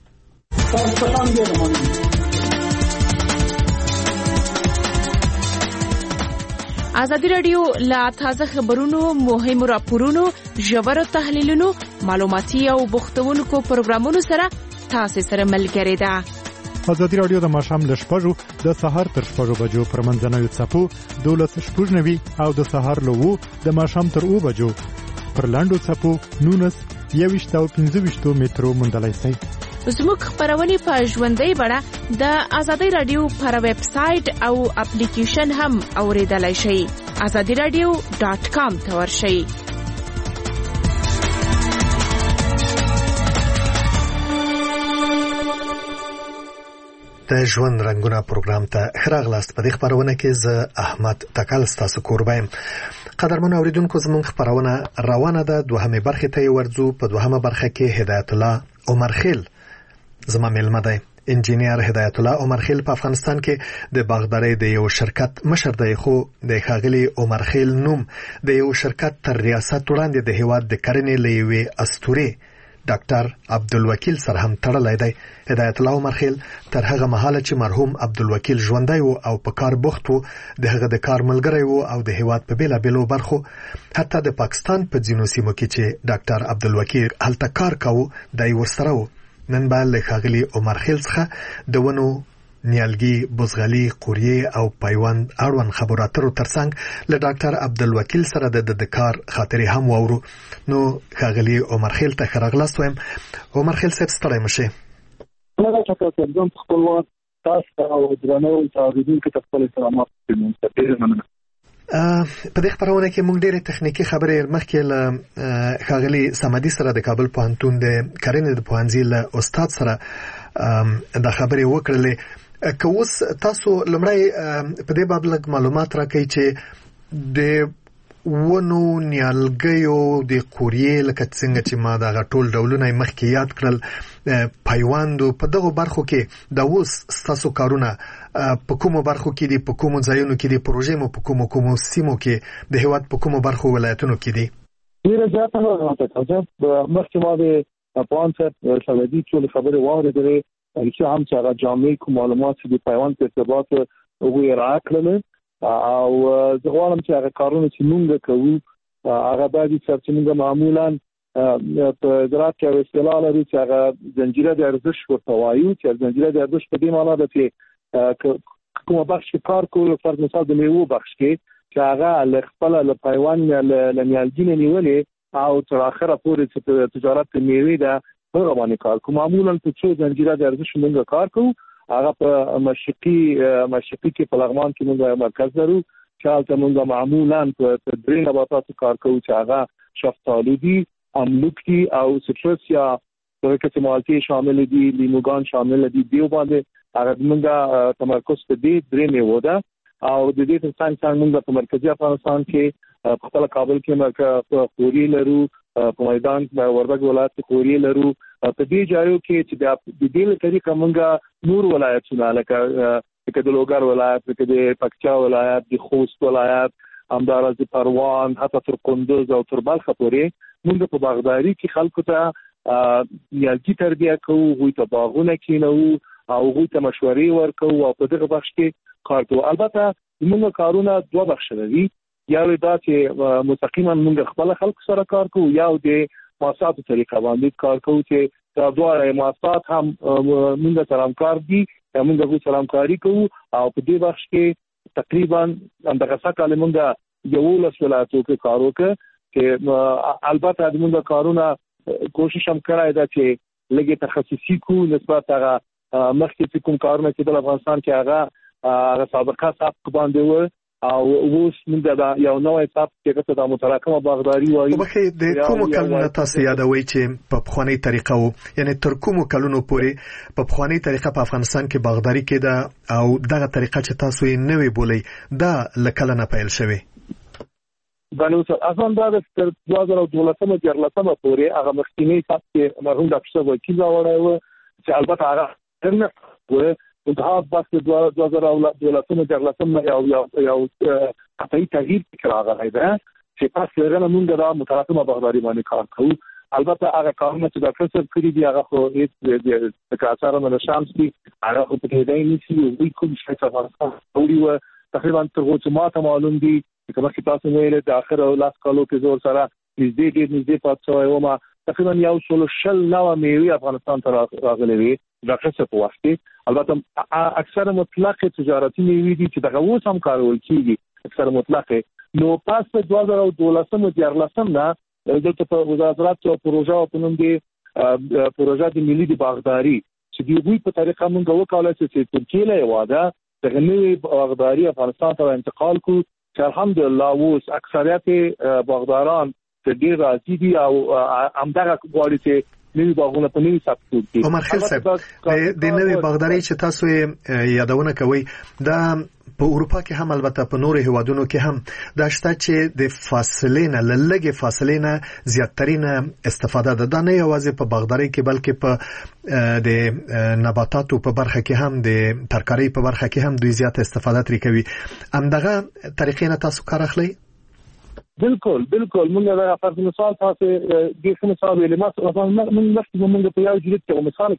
ازادي رادیو لا تازه خبرونو مهمو راپورونو ژور تحلیلونو معلوماتي او بوختونکو پروګرامونو سره تاسو سره ملګری ده. ازادي رادیو د ماښام له 6 د سهار تر 6 بجو پر منځنوي څپو 12:90 او د سهار له 2 د ماښام تر 2 بجو پر لاندو څپو 19:25 مترو مندلای سي. زموږ خبرونه په ژوندۍ بڼه د ازادي رادیو پر ویب سټ او اپلیکیشن هم اوریدلای شئ. azadiradio.com ته ورشئ. د ژوند رنگونه پروګرام ته خراغلاست. په دې خبرونه کې زه احمد تکل ستاسو کوربایم. قدرمن اوریدونکو زموږ خبرونه روانه ده. دوهمه برخه ته ورځو. په دوهمه برخه کې هدایت الله عمرخیل زما ملمه دی. انجینیر هدایت الله عمرخیل په افغانستان کې د باغدارۍ د یو شرکت مشر دی، خو د ښاغلي عمرخیل نوم د یو شرکت تر ریاست وړاندې د هیواد د کرنې لوی اسطوره ډاکټر عبدالوکیل سره هم تړلی دی. هدایت الله عمرخیل تر هغه مهاله چې مرحوم عبدالوکیل ژوندی و او په کار بوخت و د هغه د کار ملګری و او د هیواد په بیلابیلو برخو حتی د پاکستان په ځینو سیمو کې چې ډاکټر عبدالوکیل هلته کار کاوه دی ورسره و. نن به له ښاغلي عمرخیل څخه د ونو نیالګي، بزغلي، قوریې او پیوند اړوند خبرو اترو ترڅنګ له ډاکټر عبدالوکیل سره د کار خاطرې هم واورو. نو ښاغلي عمرخیل ته ښه راغلاست وایم. عمرخیل صاحب ستړی مشئ. هغه چې تاسو خپلوان تاسو او درنو اوریدونکو ته خپل سلامات وایم. په دې خبرونه کې موږ ډېرې تخنیکی خبرې مخکې له ښاغلي صمدي سره د کابل پوهنتون د کرنې د پوهنځي له استاد سره د خبرې وکړلې. که اوس تاسو لمړی په دې باب لږ معلومات راکړئ چې د ونو نیالګیو د قوریې لکه څنګه چې ما دغه ټول ډولونه مخکې یاد کړل پیوندو په دغه برخو کې د اوس ستاسو کارونه په کومو برخو کې دي، په کومو ځایونو کې دي، پروژې مو په کومو سیمو کې د هیواد په کومو برخو ولایتونو کې دي؟ ډیره زیاته راځي مخکې ما د افغان صاحب سعودي ټول خبره واورېدلې چې هم چې هغه جامع کوم معلومات د پیوند په ارتباط وګورئ راکړل او زه غواړم چې هغه کارونه چې موږ کوو هغه باید چې موږ معمولا په زراعت کې اصطلاح لري چې هغه زنجیره د ارزښت ورته وایو چې زنجیره د ارزښت په دې معنی ده چې کومه بخش کار کوي فرض مثال د میوه بخش کې چې هغه له خپل له پیوند له نیالګي نیولې او تر اخره پورې چې تجارت میوه ده هغه باندې کار کوي. معمولا په څو زنجیره د ارزښت موږ کار کوو. هغه په مشرقي کې په لغمان کې موږ یو مرکز لرو چې هلته موږ معمولا په درې نباتاتو کار کوو چې هغه شفتالو دي، املوک دي او سټرس یا ورکه مالټې شامل دي، لیموګان شامل دي. دیو باندې هغه موږ تمرکز په دې درې میوه ده او د دې ترڅنګ موږ په مرکزی افغانستان کې په خپل کابل کې مرکز قوری لرو، په میدان وردګ ولایت قوری لرو. په دې ځایو کې چې د دې طریقه موږ نور ولایتونه لکه د لوګر ولایت، د پکتیا ولایت، د خوست ولایت، همدارس د پروان، حتی تر کندوز او تر بلخ پورې موږ په باغداري کې خلکو ته نیالګي تربیه کوو، هغوی ته باغونه کینو او هغوی ته مشورې ورکوو او په دغه بخش کې کار کوو. البته موږ کارونه دوه بخش لري، یو دا چې مستقیما موږ خپل خلکو سره کار کوو، یو د مؤسساتو طریقه باندې کار کوو چې دا دوه مؤسسات هم موږ سره همکار دي، موږ هغوی سره همکاري کوو او په دې بخش کې تقریبا همدغه کال موږ 11 ولایتو کې کار وکړ چې البته موږ کارونه کوشش هم کړی دا چې لږه تخصصي کو نسبت هغه مخکې کوم کارونه چې د افغانستان کې هغه سابقه سابق باندې و او اوس موږ دا یو نوې ټاپ کې د متراکمه باغداري وایي. وبخې د کوم کلونو تاسو یادوي چې په بخوانی طریقه وو، یعنی تر کوم کلونو پورې په بخوانی طریقه په افغانستان کې باغداري کېده او دغه طریقه چې تاسو یې نوې بولئ دا لکه نه پیل شوی؟ بنو اصلا دا د 2012 پورې هغه مخکینی ټاپ کې مرحوم ډاکټر وکیل راوړی و چې البته هغه نه و انتخاب بس 2012 یو قطعي تغییر راغلی دی چې پس لرنه موږ دا متراکمه باغداري باندې کار کوو. البته هغه کارونه چې ډاکټر صاحب کړی دي هغه خو هیڅ د کارسره نه شامس دي، هغه خو په دې دی نشي وی کوم شي چې افغانستان وړي و تقریبا تر اوسه ماته معلوم دي چې کومه چې تاسو ویل د اخر او لاس کالو کې زور سره نږدې پاتې شوی و. ما تقریبا یو شل نو میوه افغانستان ته راغلي وي ډاکټر صاحب په واسطه. البته اکثر مطلق تجارتي میوه دي چې دغه اوس هم کارول کیږي اکثر مطلق. نو پس په 2012 نه دلته په وزارت او پروژه په نوم دی پروژه د ملي د باغداري چې د دوی په طریقه موږ وکړل چې ترکیه له واده د غنی باغداري افغانستان ته انتقال کو چې الحمدلله اوس اکثریت باغداران د ډیر راځي دي او همدغه غواړي چې نوی باغونه په نوی سکتور کې. عمر خیل صاحب د نوی باغداري چې تاسو یادونه کوي دا په اروپا کې هم البته په نورو هیوادونو کې هم دا شته چې د فاصلې نه لږه فاصلې نه زیاترینه استفاده ده. دا نه یوازې په باغداري کې بلکې په د نباتاتو په برخه کې هم د ترکاري په برخه کې هم دوی زیات استفاده ترې کوي. همدغه طریقې نه تاسو کار اخلئ؟ بالکل موږ دا فرض مثال تاسو د مثال ویلې موږ په یو جریت کې مثال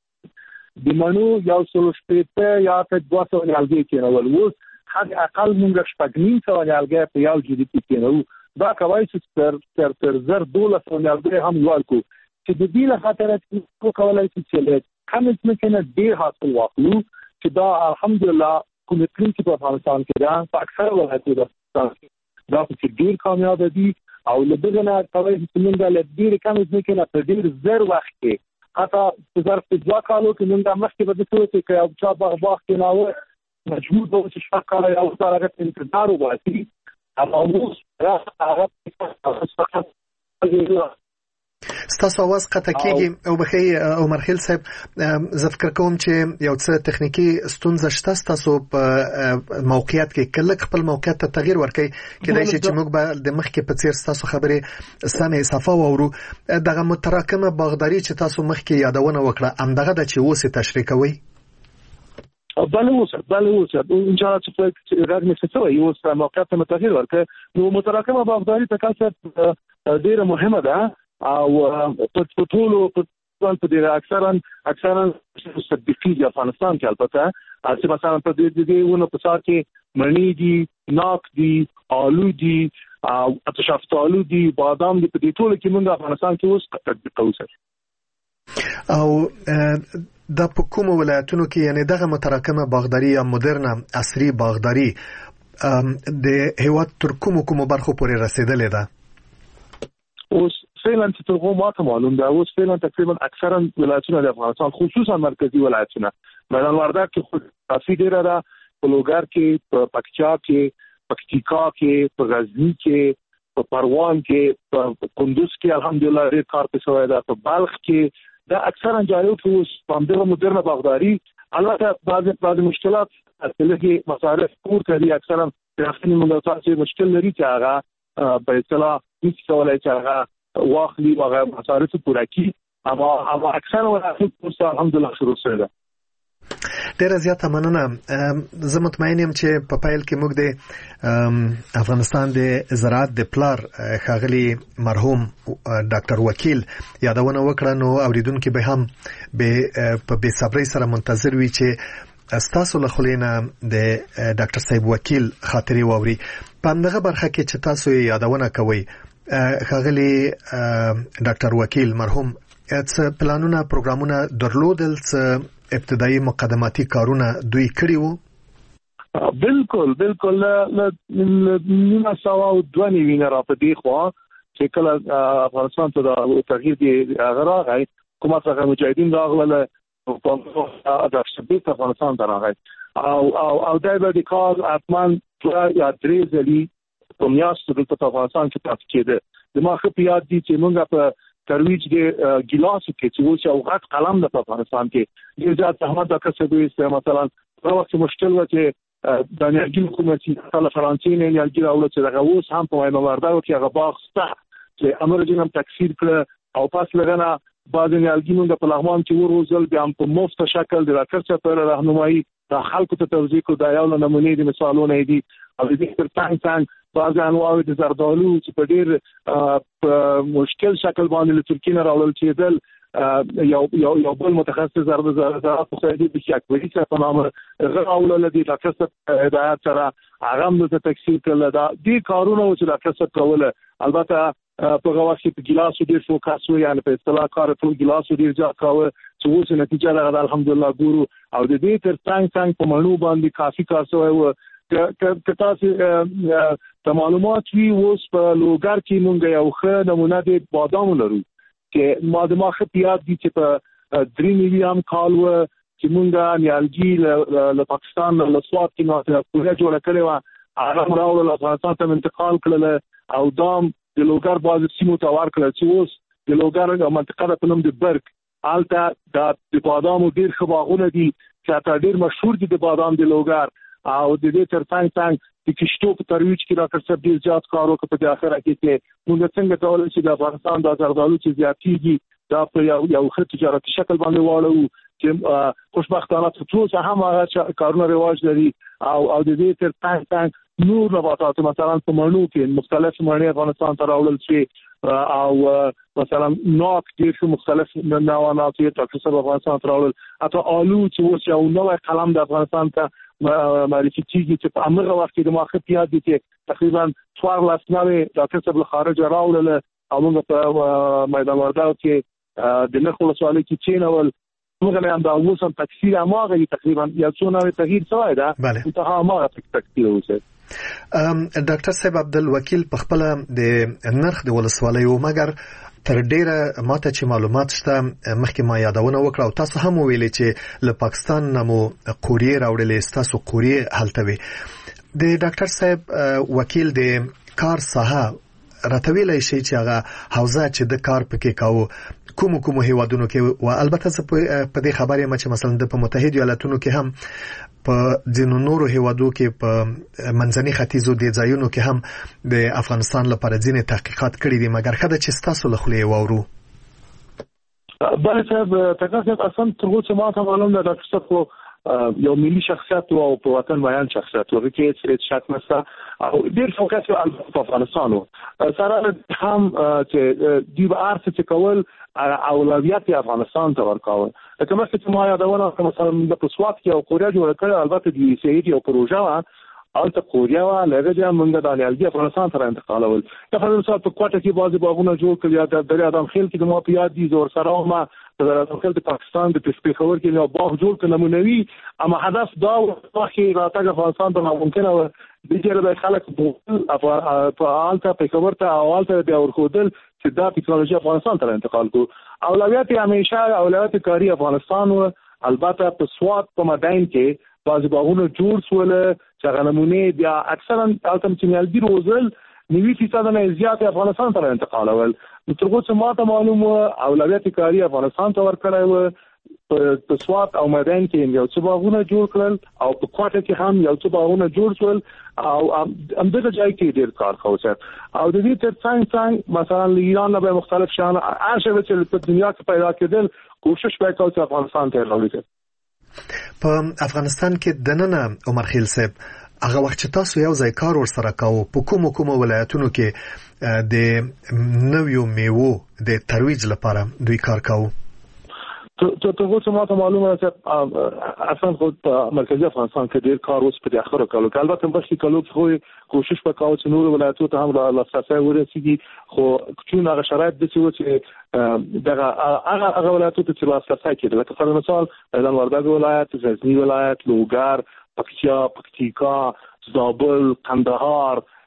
د منو یو سلو شپته یا په 200 نیالګي کې نو اوس حد اقل موږ شپږنیم سو نیالګي په یو جریت کې نو دا کوي چې تر زر $12 نیالګي هم ورکو چې د دې لپاره چې کولای شي چې هم څنګه ډیر حاصل واخلو چې دا الحمدلله کوم پرنسپل په افغانستان کې دا په اکثر ولایتونو کې دا چې ډیر کامیاب دي او لږه نه کوي چې موږ له ډیر کم ځکه نه په ډیر زر وخت کې حتی په ظرف 2 کالو کې موږ مخکې به د څه چې یو چا باغ کې نه مجبور به چې شپږ کاله یو سره انتظار وباسي اما اوس راځه ستاسو आवाज قطع کیږي او بخي عمر خیل صاحب زه فکر کوم چې یو څه تخنیکی ستونزه شته ستاسو په موقعیت کې کله خپل موقعیت ته تغییر ورکړي کله چې موږ به د مخ کې په څیر ستاسو خبرې سمې صفه وورو. دغه متراکمه باغداري چې تاسو مخ کې یادونه وکړه همدغه د چې اوس تشریح کوي. بله اوس ان شاء الله چې راځي څه وي اوس موقعیت ته تغییر ورکړي. نو متراکمه باغداري په کاسه ډیره مهمه ده او په ټولو په دې اکثرا صدقي د افغانستان کې البته چې مثلا په دې ونه په سار کې مڼې دي ناک دي آلو دي او شفتالو دي بادام دي په دې ټولو کې موږ افغانستان کې اوس تطبیق کوو. او د کوم ولایتونو کې یعنی دغه متراکمه باغداري یا مدرنه عصري باغداري د هیواد تر کومو برخو پورې رسیدلې ده؟ اوس فعلا چې تر کومه ماته معلوم ده اوس فعلا تقریبا اکثرا ولایتونه د افغانستان خصوصا مرکزی ولایتونه میدان وردګ کې خو کافي ډیره ده، په لوګر کې، په پکتیا کې، پکتیکا کې، په غزنی کې، په پروان کې، په کندوز کې الحمدلله ډیر کار په شوی ده، په بلخ کې دا اکثرا جایو کې اوس په دغه مدرنه باغداري البته بعض مشکلات اصلي مصارف پورته دي اکثرا راځي موږ تاسو مشکل لري چې هغه په اصطلاح هیڅ کولای چې هغه واخلي او هغه مصارف پوره کړي اما اکثر ولایتونه الحمدلله شروع شوه ده. ډیره زیاته مننه. زه مطمئن یم چې په پایل کې موږ د افغانستان د زراعت د پلار ښاغلي مرحوم ډاکټر وکیل یادونه وکړه نو اوریدونکو به هم په بې صبرۍ سره منتظر وي چې استاسو له خلینا د ډاکټر صاحب وکیل خاطري ووري. په همدغه برخه کې چې تاسو یادونه کوي ښاغلي ډاکټر وکیل مرحوم څه پلانونه پروګرامونه درلودل څه ابتدایي مقدماتي کارونه دوی کړی وو؟ بالکل نیمه سوا او 2 نیوینه را په دی خوا چې کله افغانستان ته د تغییر دی راغی کومه څنګه مجاهدین راغله په د شبي افغانستان ته راغی او دا به د کار اتمن یا درې ځلې په میاشتو د افغانستان کې پاتې کېده د ما خو په یاد دي چې موږ په ترویج د ګیلاسو کې چې اوس یو غټ قلم د افغانستان کې ډېر زیات زحمت دا کسب وي مثلا په وخت مشکل و چې د انرژي حکومتي د فرانسې نه انرژي راوړل چې دغه اوس هم په مایمارداو کې هغه باغ سته چې امریکا هم تکثیر کړ او پاس لګنه بعض انرژي موږ په لغمان کې وروزل بیا په مفت شکل د راکړه پر راهنمایي د خلکو ته توضیح کو دا یو نمونه دي مثالونه دي او د دې تر څنګ بعض انواع د زردالو چې په ډېر مشکل شکل باندې له ترکیه نه راوړل کېدل یو بل متخصص زراعت په خیدي د شکوي چې په نامه غراول لدی د کسب هدایت سره هغه د تکثیر کړل دا دي کارونه چې د کسب کوله البته په غواړي په ګلاسو ډیر فوکس وي یعنی په اصطلاح کار په ګلاسو ډیر ځا کاوه چې اوس نتیجه راغله الحمدلله ګورو او د دې تر څنګ په مڼو باندې کافي کار شوی و که تاسو د معلومات وی اوس په لوګر کې مونږ یو ښه نمونه د بادام لرو چې ما خو پیاد دي چې په 3 میلیون کال و چې مونږه نیالګي له پاکستان له سوات کې نو پوره جوړه کړې و هغه راوړل افغانستان ته انتقال کړل او دام د لوګر باز سیمو ته ورکړل چې اوس د لوګر منطقه په نوم د برګ آلته د بادامو ډیر خباغونه دي چې ډیر مشهور دي د بادام د لوګر او د دې تر څنګ د کشتو په ترویج کې راکړل ډیر زیات کار وکړ په اخر کې موږ څنګه کولای شو د افغانستان د زردالو چې زیاتېږي دا په یو ښه تجارتي شکل باندې واړو چې خوشبختانه ټول هم هغه کارونه رواج لري او د دې تر څنګ نور نباتات مثلا په مڼو کې مختلف مڼې افغانستان ته راوړل شي او مثلا ناک ډېر مختلف نوعات یې تاسو افغانستان ته راوړل اته آلو چې اوس یو نوې قلم د افغانستان ته معرفي کیږي چې په امر وخت کې د ماخه پیاد دي چې تقریبا 14 نوې د کسب له خارج راوړل او موږ په میدان ورداو کې د نخل سوالي کې چینول موږ هم دا اوس هم تکثیر اماغه تقریبا یا څو نوې تغییر شوی دا انتها اماغه تکثیر اوسه ډاکټر صاحب عبدالوکیل په خپل د نرخ د ولسوالیو مګر تر ډیره ماته چې معلومات شته مخکې ما یادونه وکړه او تاسو هم ویلې چې له پاکستان نمو قوریه راوړلې تاسو قوریه هلته وي د ډاکټر صاحب وکیل د کار ساحه راتویلای شي چې هغه حوزه چې د کار پکې کاوه کوم هیوادونو کې او البته په دې خبرې ما چې مثلا د متحده ایالاتونو کې هم په ځینو نورو هیوادو کې په منځني ختیځو د ځایونو کې هم د افغانستان لپاره ځینې تحقیقات کړي دي مګر خدای چې تاسو له خلې وورو بله صاحب تاسو اصلا ترغو چې ما ته معلوم ده ډاکټر صاحب یو ملي شخصیت او په وطن بیان شخصیت ورته کې شک نشته او ډیر فوکس په افغانستان سره هم چې دی ارث چې کول اولویت افغانستان ته ورکاوه لکه مثلا ما یادونه مثلا د پسوات کې او کوریا جوړ کړل البته د سیټ یو پروژه او ته کوریا لږه موږ د نیالګي افغانستان ته انتقالول د فرانسې په کوټه کې بازي باغونه جوړ کړل یا د دریا ادم خیل کې د مو پیاد دي زور سره ما د ادم خیل د پاکستان د پېښور کې یو باغ جوړ کړل نمونوي اما هدف دا و چې راتګ افغانستان ته ممکن و د دې د خلک په حالت پېښور ته اولته د ورخودل چې دا ټکنالوژي افغانستان ته انتقال کو اولویت همیشه اولویت کاری افغانستان و البته په سواد په مدین کې بعض باغونه جوړ شول چې غنمونه بیا اکثرا التم چنیالګي روزل 90% نه زیات افغانستان ته انتقالول ترغه چې ماته معلوم اولویت کاری افغانستان ته ورکړای و په سواد او مدین کې یو څه باغونه جوړ کړل او په کوټه کې هم یو څه باغونه جوړ شول او همدغه ځای کې ډیر کار خوښ او د دې تر څنګ مثلا ایران له مختلف شان عاشه چې په دنیا کې پیدا کېدل کوشش وکړ چې افغانستان ته راوړي په افغانستان کې د نن عمر خیل صاحب هغه وخت چې تاسو یو ځای کار ورسره کاوه په کوم ولایتونو کې د نویو میوو د ترویج لپاره دوی کار کاوه ته څه ماته معلومه ده چې اصلا خود مرکزی افغانستان کې ډیر کار اوس په اخر کالو کې البته بس کالو خو کوشش وکاو چې نور ولایتونو ته هم لاسرسي ورسیږي خو چون هغه شرایط د چې دغه هغه ولایتونو ته لاسرسي کېده لکه مثلا مثال میدان وردګ ولایت غزنی ولایت لوګر پکتیکا زابل قندهار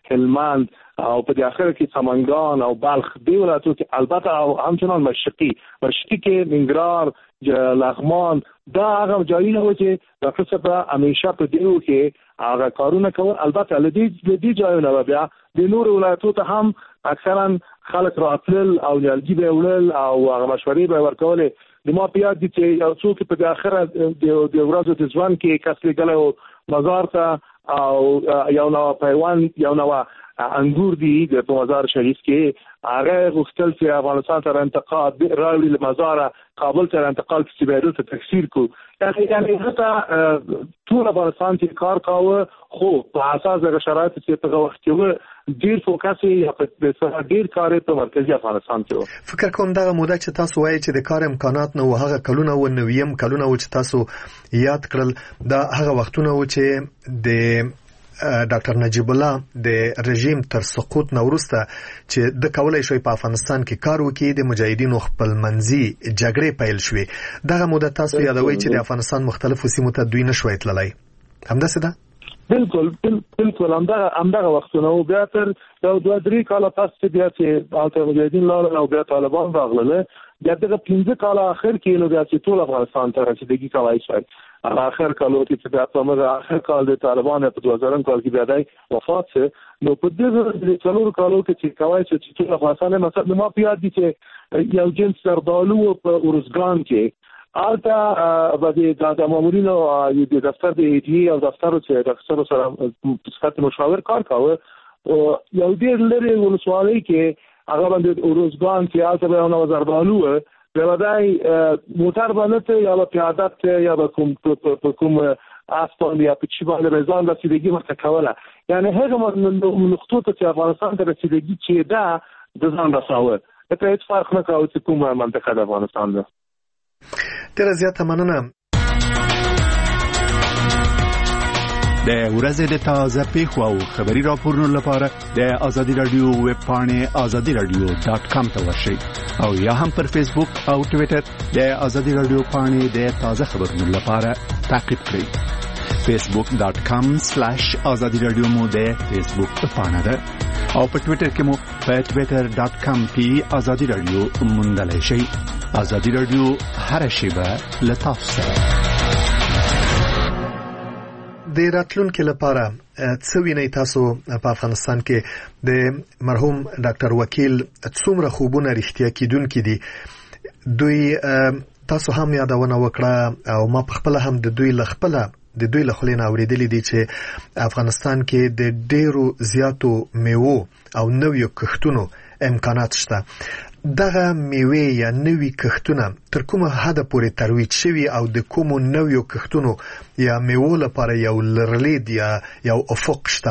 هلمند او په دې اخر کې سمنګان او بلخ دی ولایتو کې البته همچنان مشرقي کې ننګرهار لغمان دا هغه ځایونه و چې د خصوصا همیشه په دیو کې هغه کارونه کول. البته لدی ځایونه بیا د نور ولایتو ته هم اکثرا خلک راتلل او نیالګي به وړل او هغه مشورې به ورکولې. د ما په یاد دي چې یو څوک په د اخره د ورځو د ځوان کې کس لګلو مزار ته او یو نو پیوان یو نو انګور دی د مزار شریف کې هغه غوښتل چې افغانستان ته انتقال راوړي له مزار کابل ته انتقال چې بیرون ته تکثیر کو. یعنی حتی ټول افغانستان کې کار کاوه خو په اساس د شرایطو چې په وخت کې ډیر فوکس یا په ډیر کار په مرکزی افغانستان کې. فکر کوم دا موده چې تاسو وایي چې د کار امکانات نو هغه کلونه و نویم کلونه و چې تاسو یاد کړل دا هغه وختونه و چې د ډاکټر نجیب الله د رژیم تر سقوط نورسته چې د کولای شوی په افغانستان کې کار وکړي د مجاهدینو خپل منځي جګړې پیل شوې. دغه موده تاسو یادوي چې د افغانستان مختلفو سیمو ته دوی نشوي تللی همداسې ده؟ بالکل همدغه وختونه و بیا تر یو 2-3 کاله پس بیا چې الته مجاهدین لاړل او بیا طالبان راغله بیا دغه 15 کاله اخر کې نو بیا چې ټول افغانستان ته رسیدګي کوي شوی. اخر کالو کې بیا په اخر کال د طالبان په 2000 کال کې بیا دای وفات شو. نو په دې څلور کالو کې چې کوي چې ټول افغانستان مثلا ما په یاد دي چې یو جنس سردالو په اورزګان کې البته بعد د مامورینو د دفتر د ایډي او دفتر چې د اکثر سره صفت مشاور کار کاوه یو ډیر لري ولسوالۍ کې هغه باندې اورزګان کې البته نو زردالو بلدای موټر باندې یا پیاده یا کوم اسپان یا په چی باندې رضان رسیدگی متکوله. یعنی هغه نقطه چې افغانستان ته رسیدگی چې دا د ځان رساوه ته هیڅ فرق نه کوي چې کومه منطقه د افغانستان ده. ډیره زیاته مننه. د ورځې د تازه پیښو او خبري راپورونو لپاره د ازادي رادیو ویب پاڼې azadiradio.com ته ورشئ او یا هم پر فیسبوک او ټوئیټر د ازادي رادیو پاڼې د تازه خبرونو لپاره تعقیب کړئ. facebook.com/azadiradio مو د فیسبوک پاڼه ده او په ټوئیټر کې مو په twitter.com ازادي رادیو موندلای شئ. ازادي رادیو هر شیبه لتاسو سره. د راتلونکو لپاره څه وینئ تاسو په افغانستان کې د مرحوم ډاکټر وکیل څومره خوبونه رښتیا کیدونکې دي؟ دوی تاسو هم یادونه وکړه او ما په خپل هم د دوی لخلین اوریدلې دي چې افغانستان کې د ډیرو زیاتو میوو او نویو کښتونو امکانات شته. دغه میوې یا نوی کښتونه تر کومه حد پورې ترویج شوي او د کومو نویو کښتونو یا میوو لپاره یو لرلید یا یو افق شته؟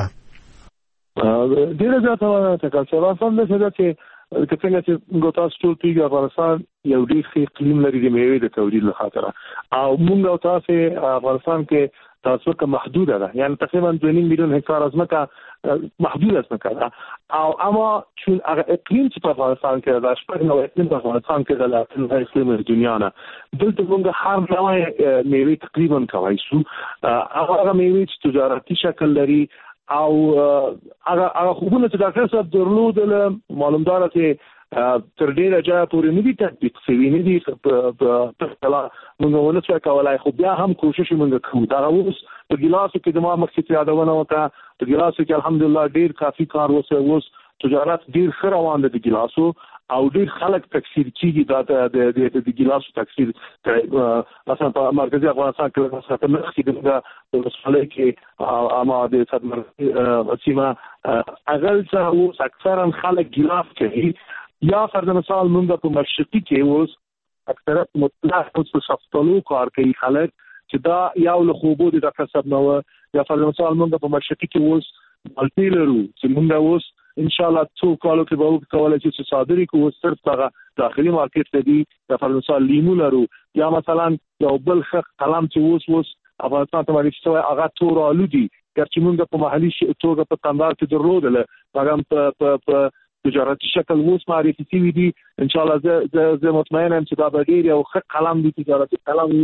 ډیره زیاته تکلسل افغان ده چې څنګه چې ګوتاس ټول پیږي افغانستان یو ډیر ښه اقلیم لري د میوې د تولید لپاره او موږ او تاسو افغانستان کې تاسو که محدوده ده یعنی تقریبا 2.5 میلیون هکتار ازمکه محدود ازمکه ده او اما چون اقلیم چې په افغانستان کې ده شپږ نو اقلیم په افغانستان کې ده لا اقلیم د دنیا نه دلته موږ هر نوع میوې تقریبا کوي شو هغه میوې چې تجارتي شکل لري او هغه خوبونه چې ډاکټر صاحب درلودل معلومدار چې تر ډیره جا پورې نه دي تطبیق شوي نه دي په کلا موږ ونه کولای خو بیا هم کوشش موږ کوو. دا اوس په ګلاسو کې د ما مخکې یادونه وکړه په ګلاسو کې الحمدلله ډیر کافي کار اوس تجارت ډیر ښه روان دي د ګلاسو او ډیر خلک تکثیر کیږي دا د ګلاسو تکثیر مثلا په مرکزی افغانستان کې مثلا په مخ کې د وسلې کې اما د صدمر سیمه اغل څه اوس اکثرا خلک ګلاس کوي یا فرض مثال موږ په مشرقي کې اوس اکثرت مطلق اوس په شفتالو کار کوي خلک چې دا یو له خوبو د ډاکټر صاحب نو یا فرض مثال موږ په مشرقي کې اوس مالټي لرو چې موږ اوس ان شاء الله څو کالو کې به وکولای شو چې صادري کوو صرف هغه داخلي مارکیټ ته دي یا فرض مثال لیمو لرو یا مثلا یو بل خ قلم چې اوس افغانستان ته باندې شوی هغه تور آلو دي چې موږ په محلي توګه په کندهار کې درلودل هغه په تجارتي شکل اوس معرفي شوی دي ان شاء الله زه مطمئنم چې دا به ډیر یو ښه قلم دی تجارتي قلم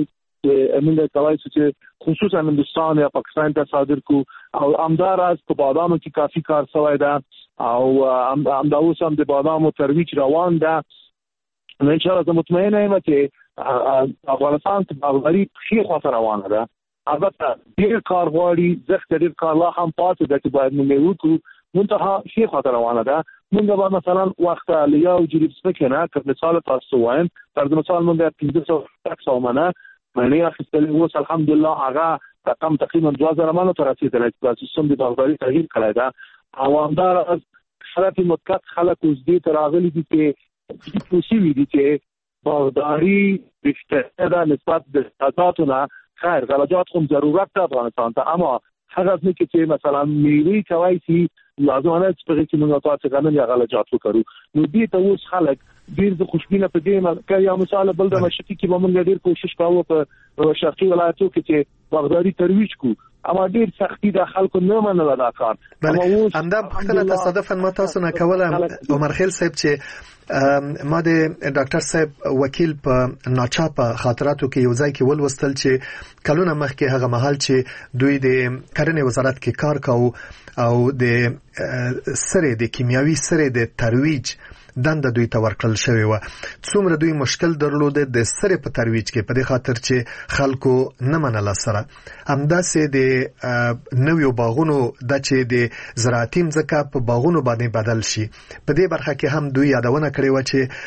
موږ کوي چې خصوصا هندستان یا پاکستان ته صادر کو او امداراز په بادامو کې کافي کار شوی دا او امداوس هم د بادامو ترویج روان ده. نو ان شاء الله زه مطمئن یم چې افغانستان ته باغداري ښه خاطر روانه ده. البته ډیر کار غواړي، زخت ډیر کار لا هم پاتې ده چې باید موږ وکړو، منتها ښه خاطر روانه ده. موږ به مثلا وخت لیا او جریب سپکنه که مثال تاسو وایم تر مثال موږ 1500 منه معنی اخیستل اوس الحمدلله هغه رقم تقریبا 2000 منه تر رسیدلی چې سیستم د باغداري تغییر کړی ده. عوامدار شرط متقد خلک اوس دې تراغلي دي چې پوسیوي دي چې باغداري بهتره نسبت د حاجاتونه خیر غلجات هم ضرورت ده افغانستان ته، اما هغه څه چې مثلا میوه کوي چې لازم نه چې موږ تاسو غنم یا غلجات وکړو. نو دې ته اوس خلک ډیر د خوشبینه په دې کې یا مثال بل د مشرقي کې به موږ ډیر کوشش کوو په شرقي ولایتو کې چې باغداري ترویج کو، اما ډیر سختي د خلکو نه منل دا کار. اما اوس همدا خپل تصادفا ما تاسو نه کوله عمر خیل صاحب چې ما د ډاکټر صاحب وکیل په ناچاپه خاطراتو کې یو ځای کې ولوستل چې کلونه مخکې هغه مهال چې دوی د کرنې وزارت کې کار کاوه او د سره د کیمیاوي سره د ترویج دنده دوی ته ورکړل شوی و. څومره دوی مشکل درلود د سره په ترویج کې په دې خاطر چې خلکو نه منل سره همداسې د نویو باغونو د چې د زراعتي مځکه په باغونو باندې بدل شي. په دې برخه کې هم دوی یادونه کړې و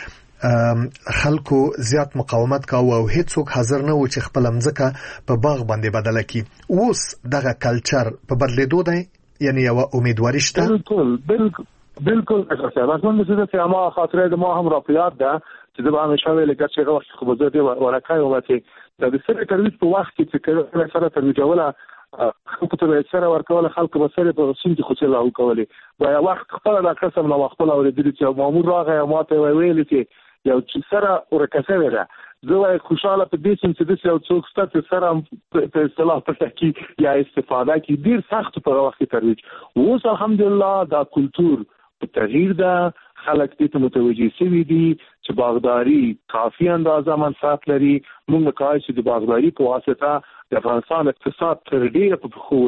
چې خلکو زیات مقاومت کاوه او هیڅوک حاضر نه و چې خپل مځکه په باغ باندې بدل کړي. اوس دغه کلچر په بدلیدو دی، یعنی یو امیدواري شته. بالکل اساسا راځم چې ما خاطره د ما هم راپیات ده چې د همیشه ویل چې وخت خو به زه ورکای او چې د سره ترویج په وخت کې چې سره ترویجوله خلکو ته سره ورکول خلکو به سره په سیم کې خوشاله او کولې بیا وخت خپل د قسم نو خپل اوریدل چې مامور راغی او ماته ویل چې یو چې سره ورکسه ده زه خوشاله په دې چې د یو څوک ستاسو سره په اصطلاح په کې یا استفاده کې ډیر سخت په وخت ترویج. اوس الحمدلله دا کلچر په تغییر ده، خلک دې ته متوجي شوي دي چې باغداري کافي اندازه منفعت لري. موږ کولی چې د باغداري په واسطه د افغانستان اقتصاد تر ډیره په پښو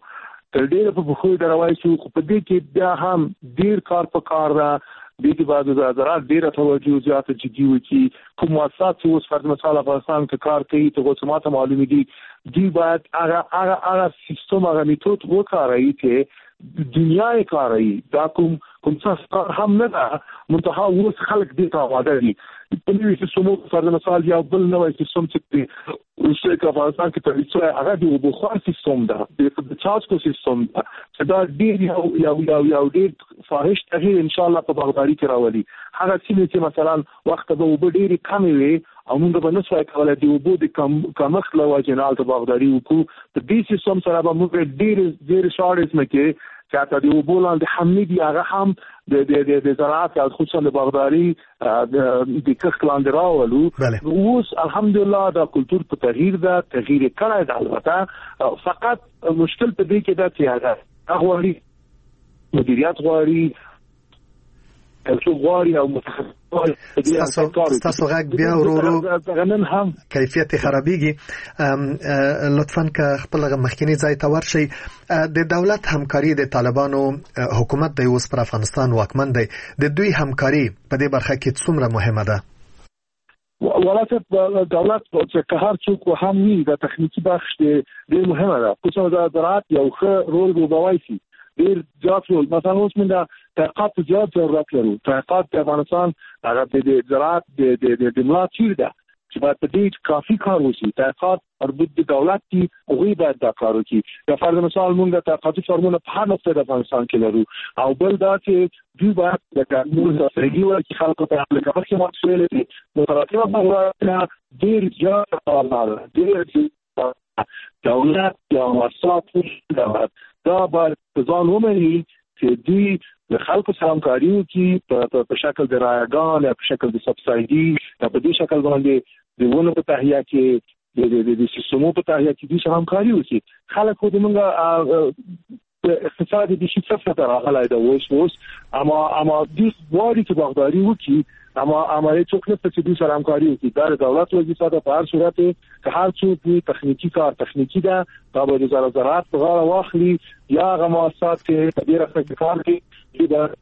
دروي شو، خو په دې کې بیا هم ډیر کار په کار ده. دې کې باید د زراعت ډیره توجه زیاته جدي وکړي. کوم مؤسسات چې اوس فرض مثال افغانستان کې کار کوي ته اوس ماته معلومه دي دی باید هغه سیستم هغه میتود وکاروي چې دنیا یې کاروي. دا کوم څه هم نه ده، منتها اوس خلک دې ته آماده دي. په نوي سیستم فرض مثال یا بل نوی سیستم چې اوس کې افغانستان کې ترویج شوی هغه د بخار سیستم ده، د چاچکو سیستم ده چې دا ډیر یو ډیر فاحش تغییر ان شاء الله په باغداري کې راولي. هغه چې مثلا وخت به وب ډیر کم وي او موږ به نسوای کولای دی وبو د کمښت له وجې نه د باغداري وکړو. په دې سیستم سره به موږ ډیر شاړې ځمکې چې حتی د اوبو لاندې حملې دي هغه هم د زراعت او خصوصا د باغداري د کښت لاندې راولو. اوس الحمدلله دا کلچر په تغییر ده، تغییر کړی ده. البته فقط مشکل په دې کې ده چې هغه غواړي مدیریت غواړي غواړي او تاسو غږ بیا ورو هم کیفیت خرابېږي. لطفاً که خپل مخکینی ځای ته ورشئ. د دولت همکاري د طالبانو حکومت د اوس پر افغانستان واکمن دی، د دوی همکاري په دې برخه کې څومره مهمه ده؟ ولایت دولت چې هر څوک هم ني د تخنیکی بخش ډېر مهمه ده. خصوصا د زراعت یو ښه رول لوبوي شي ډیر زیات رول. مثلا اوس موږ د تحقیقات زیات ضرورت لرو. تحقیقات د افغانستان هغه د زراعت د ملا چیر ده چې باید په دې کافي کار وشي. تحقیقات مربوط د دولت کی هغه باید دا کار وکړي. د فرض مثال موږ د تحقیقاتي فارمونه په هر نقطه د افغانستان کې لرو او بل دا چې دوی باید د موږ سره ورته خلکو ته خپل کې مسؤلیت لري. متراتبه باندې ډیر زیات کار دی. دولت یا مؤسسات دا باید ځان ومني چې دوی د خلکو سره همکاري وکړي په شکل د رایګان یا په شکل د سبسایډي یا په دې شکل باندې د ونو په تهیه کې د سیستمو په تهیه کې دوی سره همکاري وکړي. خلک خو د موږ اقتصادي د شي څه ته راغلی ده اوس اما دوی غواړي چې باغداري وکړي اما عملی څوک نه چې دوی سره همکاري وکړي دا د دولت وظیفه ده په هر صورت که هر څوک وي تخنیکی کار تخنیکی ده دا به د زراعت په غاړه واخلي یا هغه مؤسسات چې په ډیره ښه کار کوي چې دا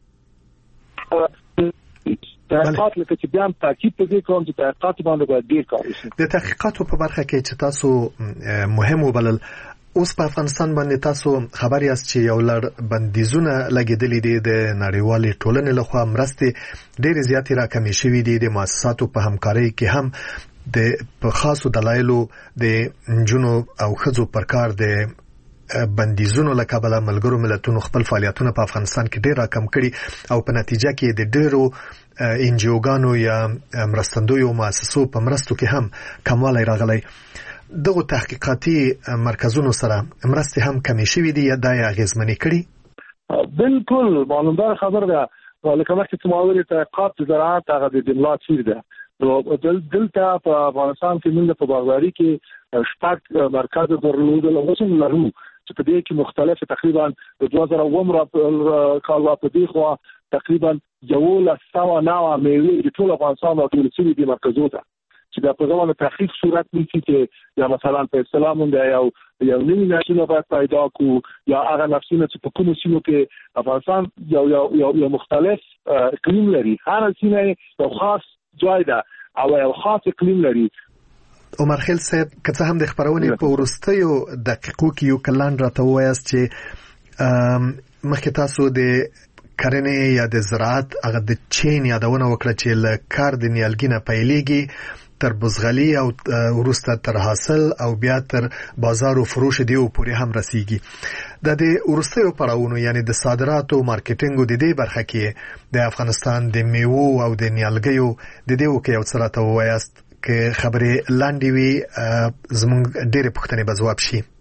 تحقیقات لکه چې بیا هم تاکید په دې کوم چې تحقیقات باندې باید ډیر کار وشي. د تحقیقاتو په برخه کې چې تاسو مهم وبلل اوس په افغانستان باندې تاسو خبر یاست چې یو لړ بندیزونه لګیدلې دي د نړیوالې ټولنې لخوا مرستې ډېر زیاتې راکمې شوې دي د مؤسساتو په همکارۍ کې هم د خاصو دلایلو د جنو او خزو پر کار د بندیزونو له کبله ملګرو ملتونو خپل فعالیتونه په افغانستان کې ډېر راکم کړي او په نتیجه کې د ډېرو انجیوګانو یا مرستندویو مؤسسو په مرستو کې هم کموالی راغلی. دغه تحقیقاتي مرکزونو سره مرستې هم کمې شوې دي یا دا یې اغېزمنې کړي؟ بالکل معلومدار خبر ده لکه مخکې چې ما ویلي تحقیقات زراعت هغه د ملا تیر ده دلته په افغانستان کې موږ په باغداري کې شپږ مرکز درلودل او اوس هم لرو چې په دې کې مختلف تقریبا د 2010 کال په دې خوا تقریبا 1109 میوې د ټول افغانستان او ټول سیمې د مرکزو ته چې دا په ځوانه تحقیق صورت نیسي چې یا مثلا په اسلام باندې یو نوی نشونه باید پیدا کو یا هغه نفسونه چې په کومو سیمو کې افغانستان یو مختلف اقلیم لري هر سیمه یو خاص جای ده او یو خاص اقلیم لري. عمر خیل صاحب که څه هم د خبرونې په وروستیو دقیقو کې یو کلان راته وایاست چې مخکې تاسو د کرنې یا د زراعت هغه د چین یادونه وکړه چې له کار د نیالګي نه پیلېږي تر بزغلي او ورسته تر حاصل او بیا تر بازار او فروش دیو پورې هم رسیږي. د دې ورستیو پړاوونو یعنی د صادراتو مارکیټینګ د دې برخه کې د افغانستان د میوو او د نیالګیو د دیو کې یو څه راته وایاست که خبرې لاندې وي زموږ ډېرې پوښتنې به ځواب شي.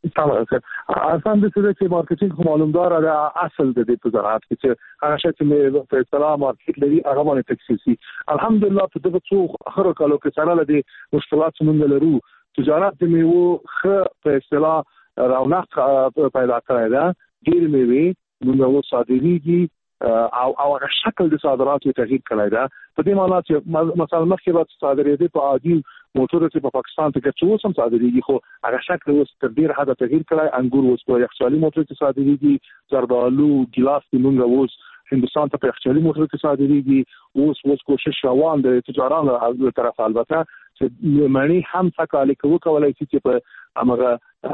آسان دي چې مارکیټینګ معلومدار ده اصل د دې په زراعت کې چې هغه شی چې په اصطلاح مارکیټ لري هغه باندې تکسیسي الحمدلله په دغه څو اخر کالو کې سره لدی مشکلات څنګه لرو تجارت د میوو خ په اصطلاح رونق پیدا کړی ده ډیر میوې موږ صادریږي او هغه شکل د صادراتو تغییر کړی ده په دې معنی چې مثلا مخکې به صادرېدې په عادي موټر چې په پاکستان کې څو سم صادرېږي خو هغه شکل اوس تر ډیر حد تغییر کړی انګور اوس په یخچالي موټر کې صادرېږي زردالو ګیلاس موږ اوس هندستان ته په یخچالي موټر کې صادرېږي اوس کوشش روان د تجارانو له طرف البته چې معنی هم څه کولای شي چې په امغه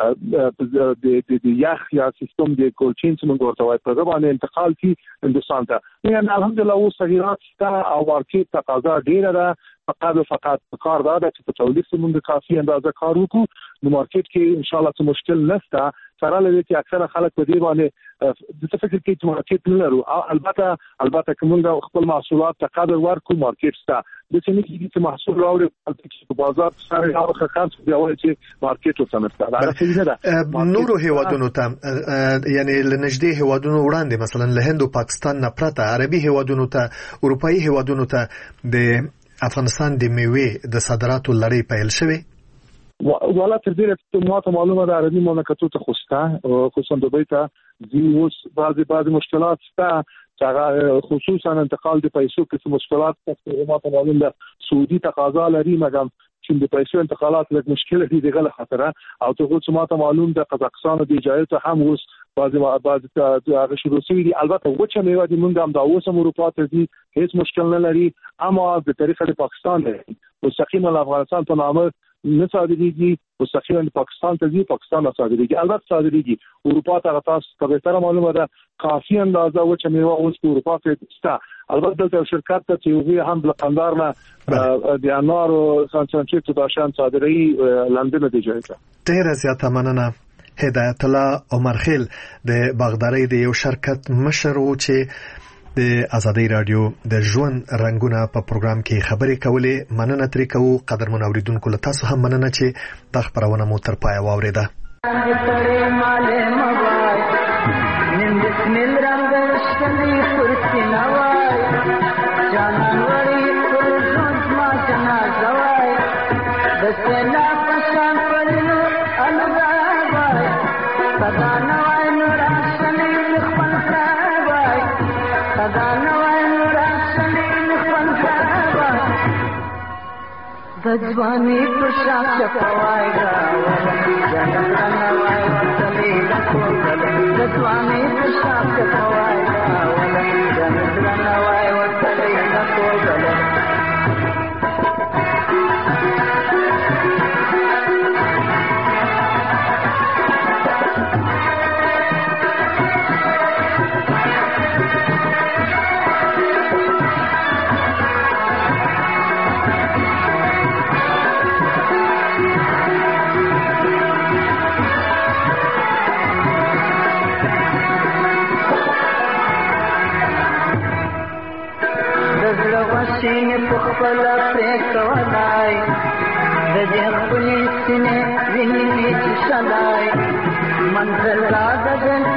د یخ یا سیستم د کولچین څخه ورته وایي په باندې انتقال کی هندستان ته یعنی الحمدلله اوس تغیرات شته او مارکیټ تقاضا ډیره ده فقط کار دا ده چې په تولید سمون کافي اندازه کار وکړو نو مارکیټ کې ان شاء الله څه مشکل نشته سره لري چې اکثره خلک په دې باندې د فکر کې چې مارکیټ نه لرو البته کومه خپل محصولات تقاضا ورکو مارکیټ شته د څه نه کیږي چې محصول راوړي په بازار سره یو خاص دی چې مارکیټ وسمته دا څه ده نورو هیوادونو ته یعنی لنجدي هیوادونو وړاندې مثلا له هند او پاکستان نه پرته عربي هیوادونو ته اروپאי هیوادونو ته د افغانستان د میوې د صادراتو لړۍ پیل شوه ولا تر دې ته معلومه ده عربي مملکتو ته خوسته خصوصا د بیت دي اوس بعضي مشکلات شته خصوصا انتقال د پیسو کې مشکلات ته معلومه ده سعودي تقاضا لري مګم چې د پیسو انتقالات لږ مشکل دي دغه خطر او ته څه معلوم ده قزاقستان د اجازه ته هم اوس بعض هغه شروع شوی دي البته وچه میوه دي موږ هم د اوسم اروپا ته دي هیڅ مشکل نه لري اما د طریقه د پاکستان دی مستقیما د افغانستان په نامه نه صادریږي مستقیما د پاکستان ته دي پاکستان نه صادریږي البته صادریږي اروپا ته تاسو ته به تر معلومه ده کافي اندازه وچه میوه اوس په اروپا کې شته البته دلته شرکت ته چې هم بلقندار نه د انار او سانچیت داشان صادري لندن دی جوړه ډیره زیاته مننه هدایت الله عمر خیل د باغداري د یو شرکت مشر و چې د ازادي رادیو د ژوند رنگونه په پروګرام کې خبرې کولې مننه ترې کوو قدرمن اوریدونکو له تاسو هم مننه چې د خبرونه مو تر پای واوریده Sada nawai nura sani khwan ځواني په شاخ چپوای راولم جنت رنوای وطني لکوګل د ځواني په شاخ چپوای راولم جنت رنوای وطني لکوګل سینې په خپل پرې کولای د دې خپلې سینې وینې چې شلای منزل را د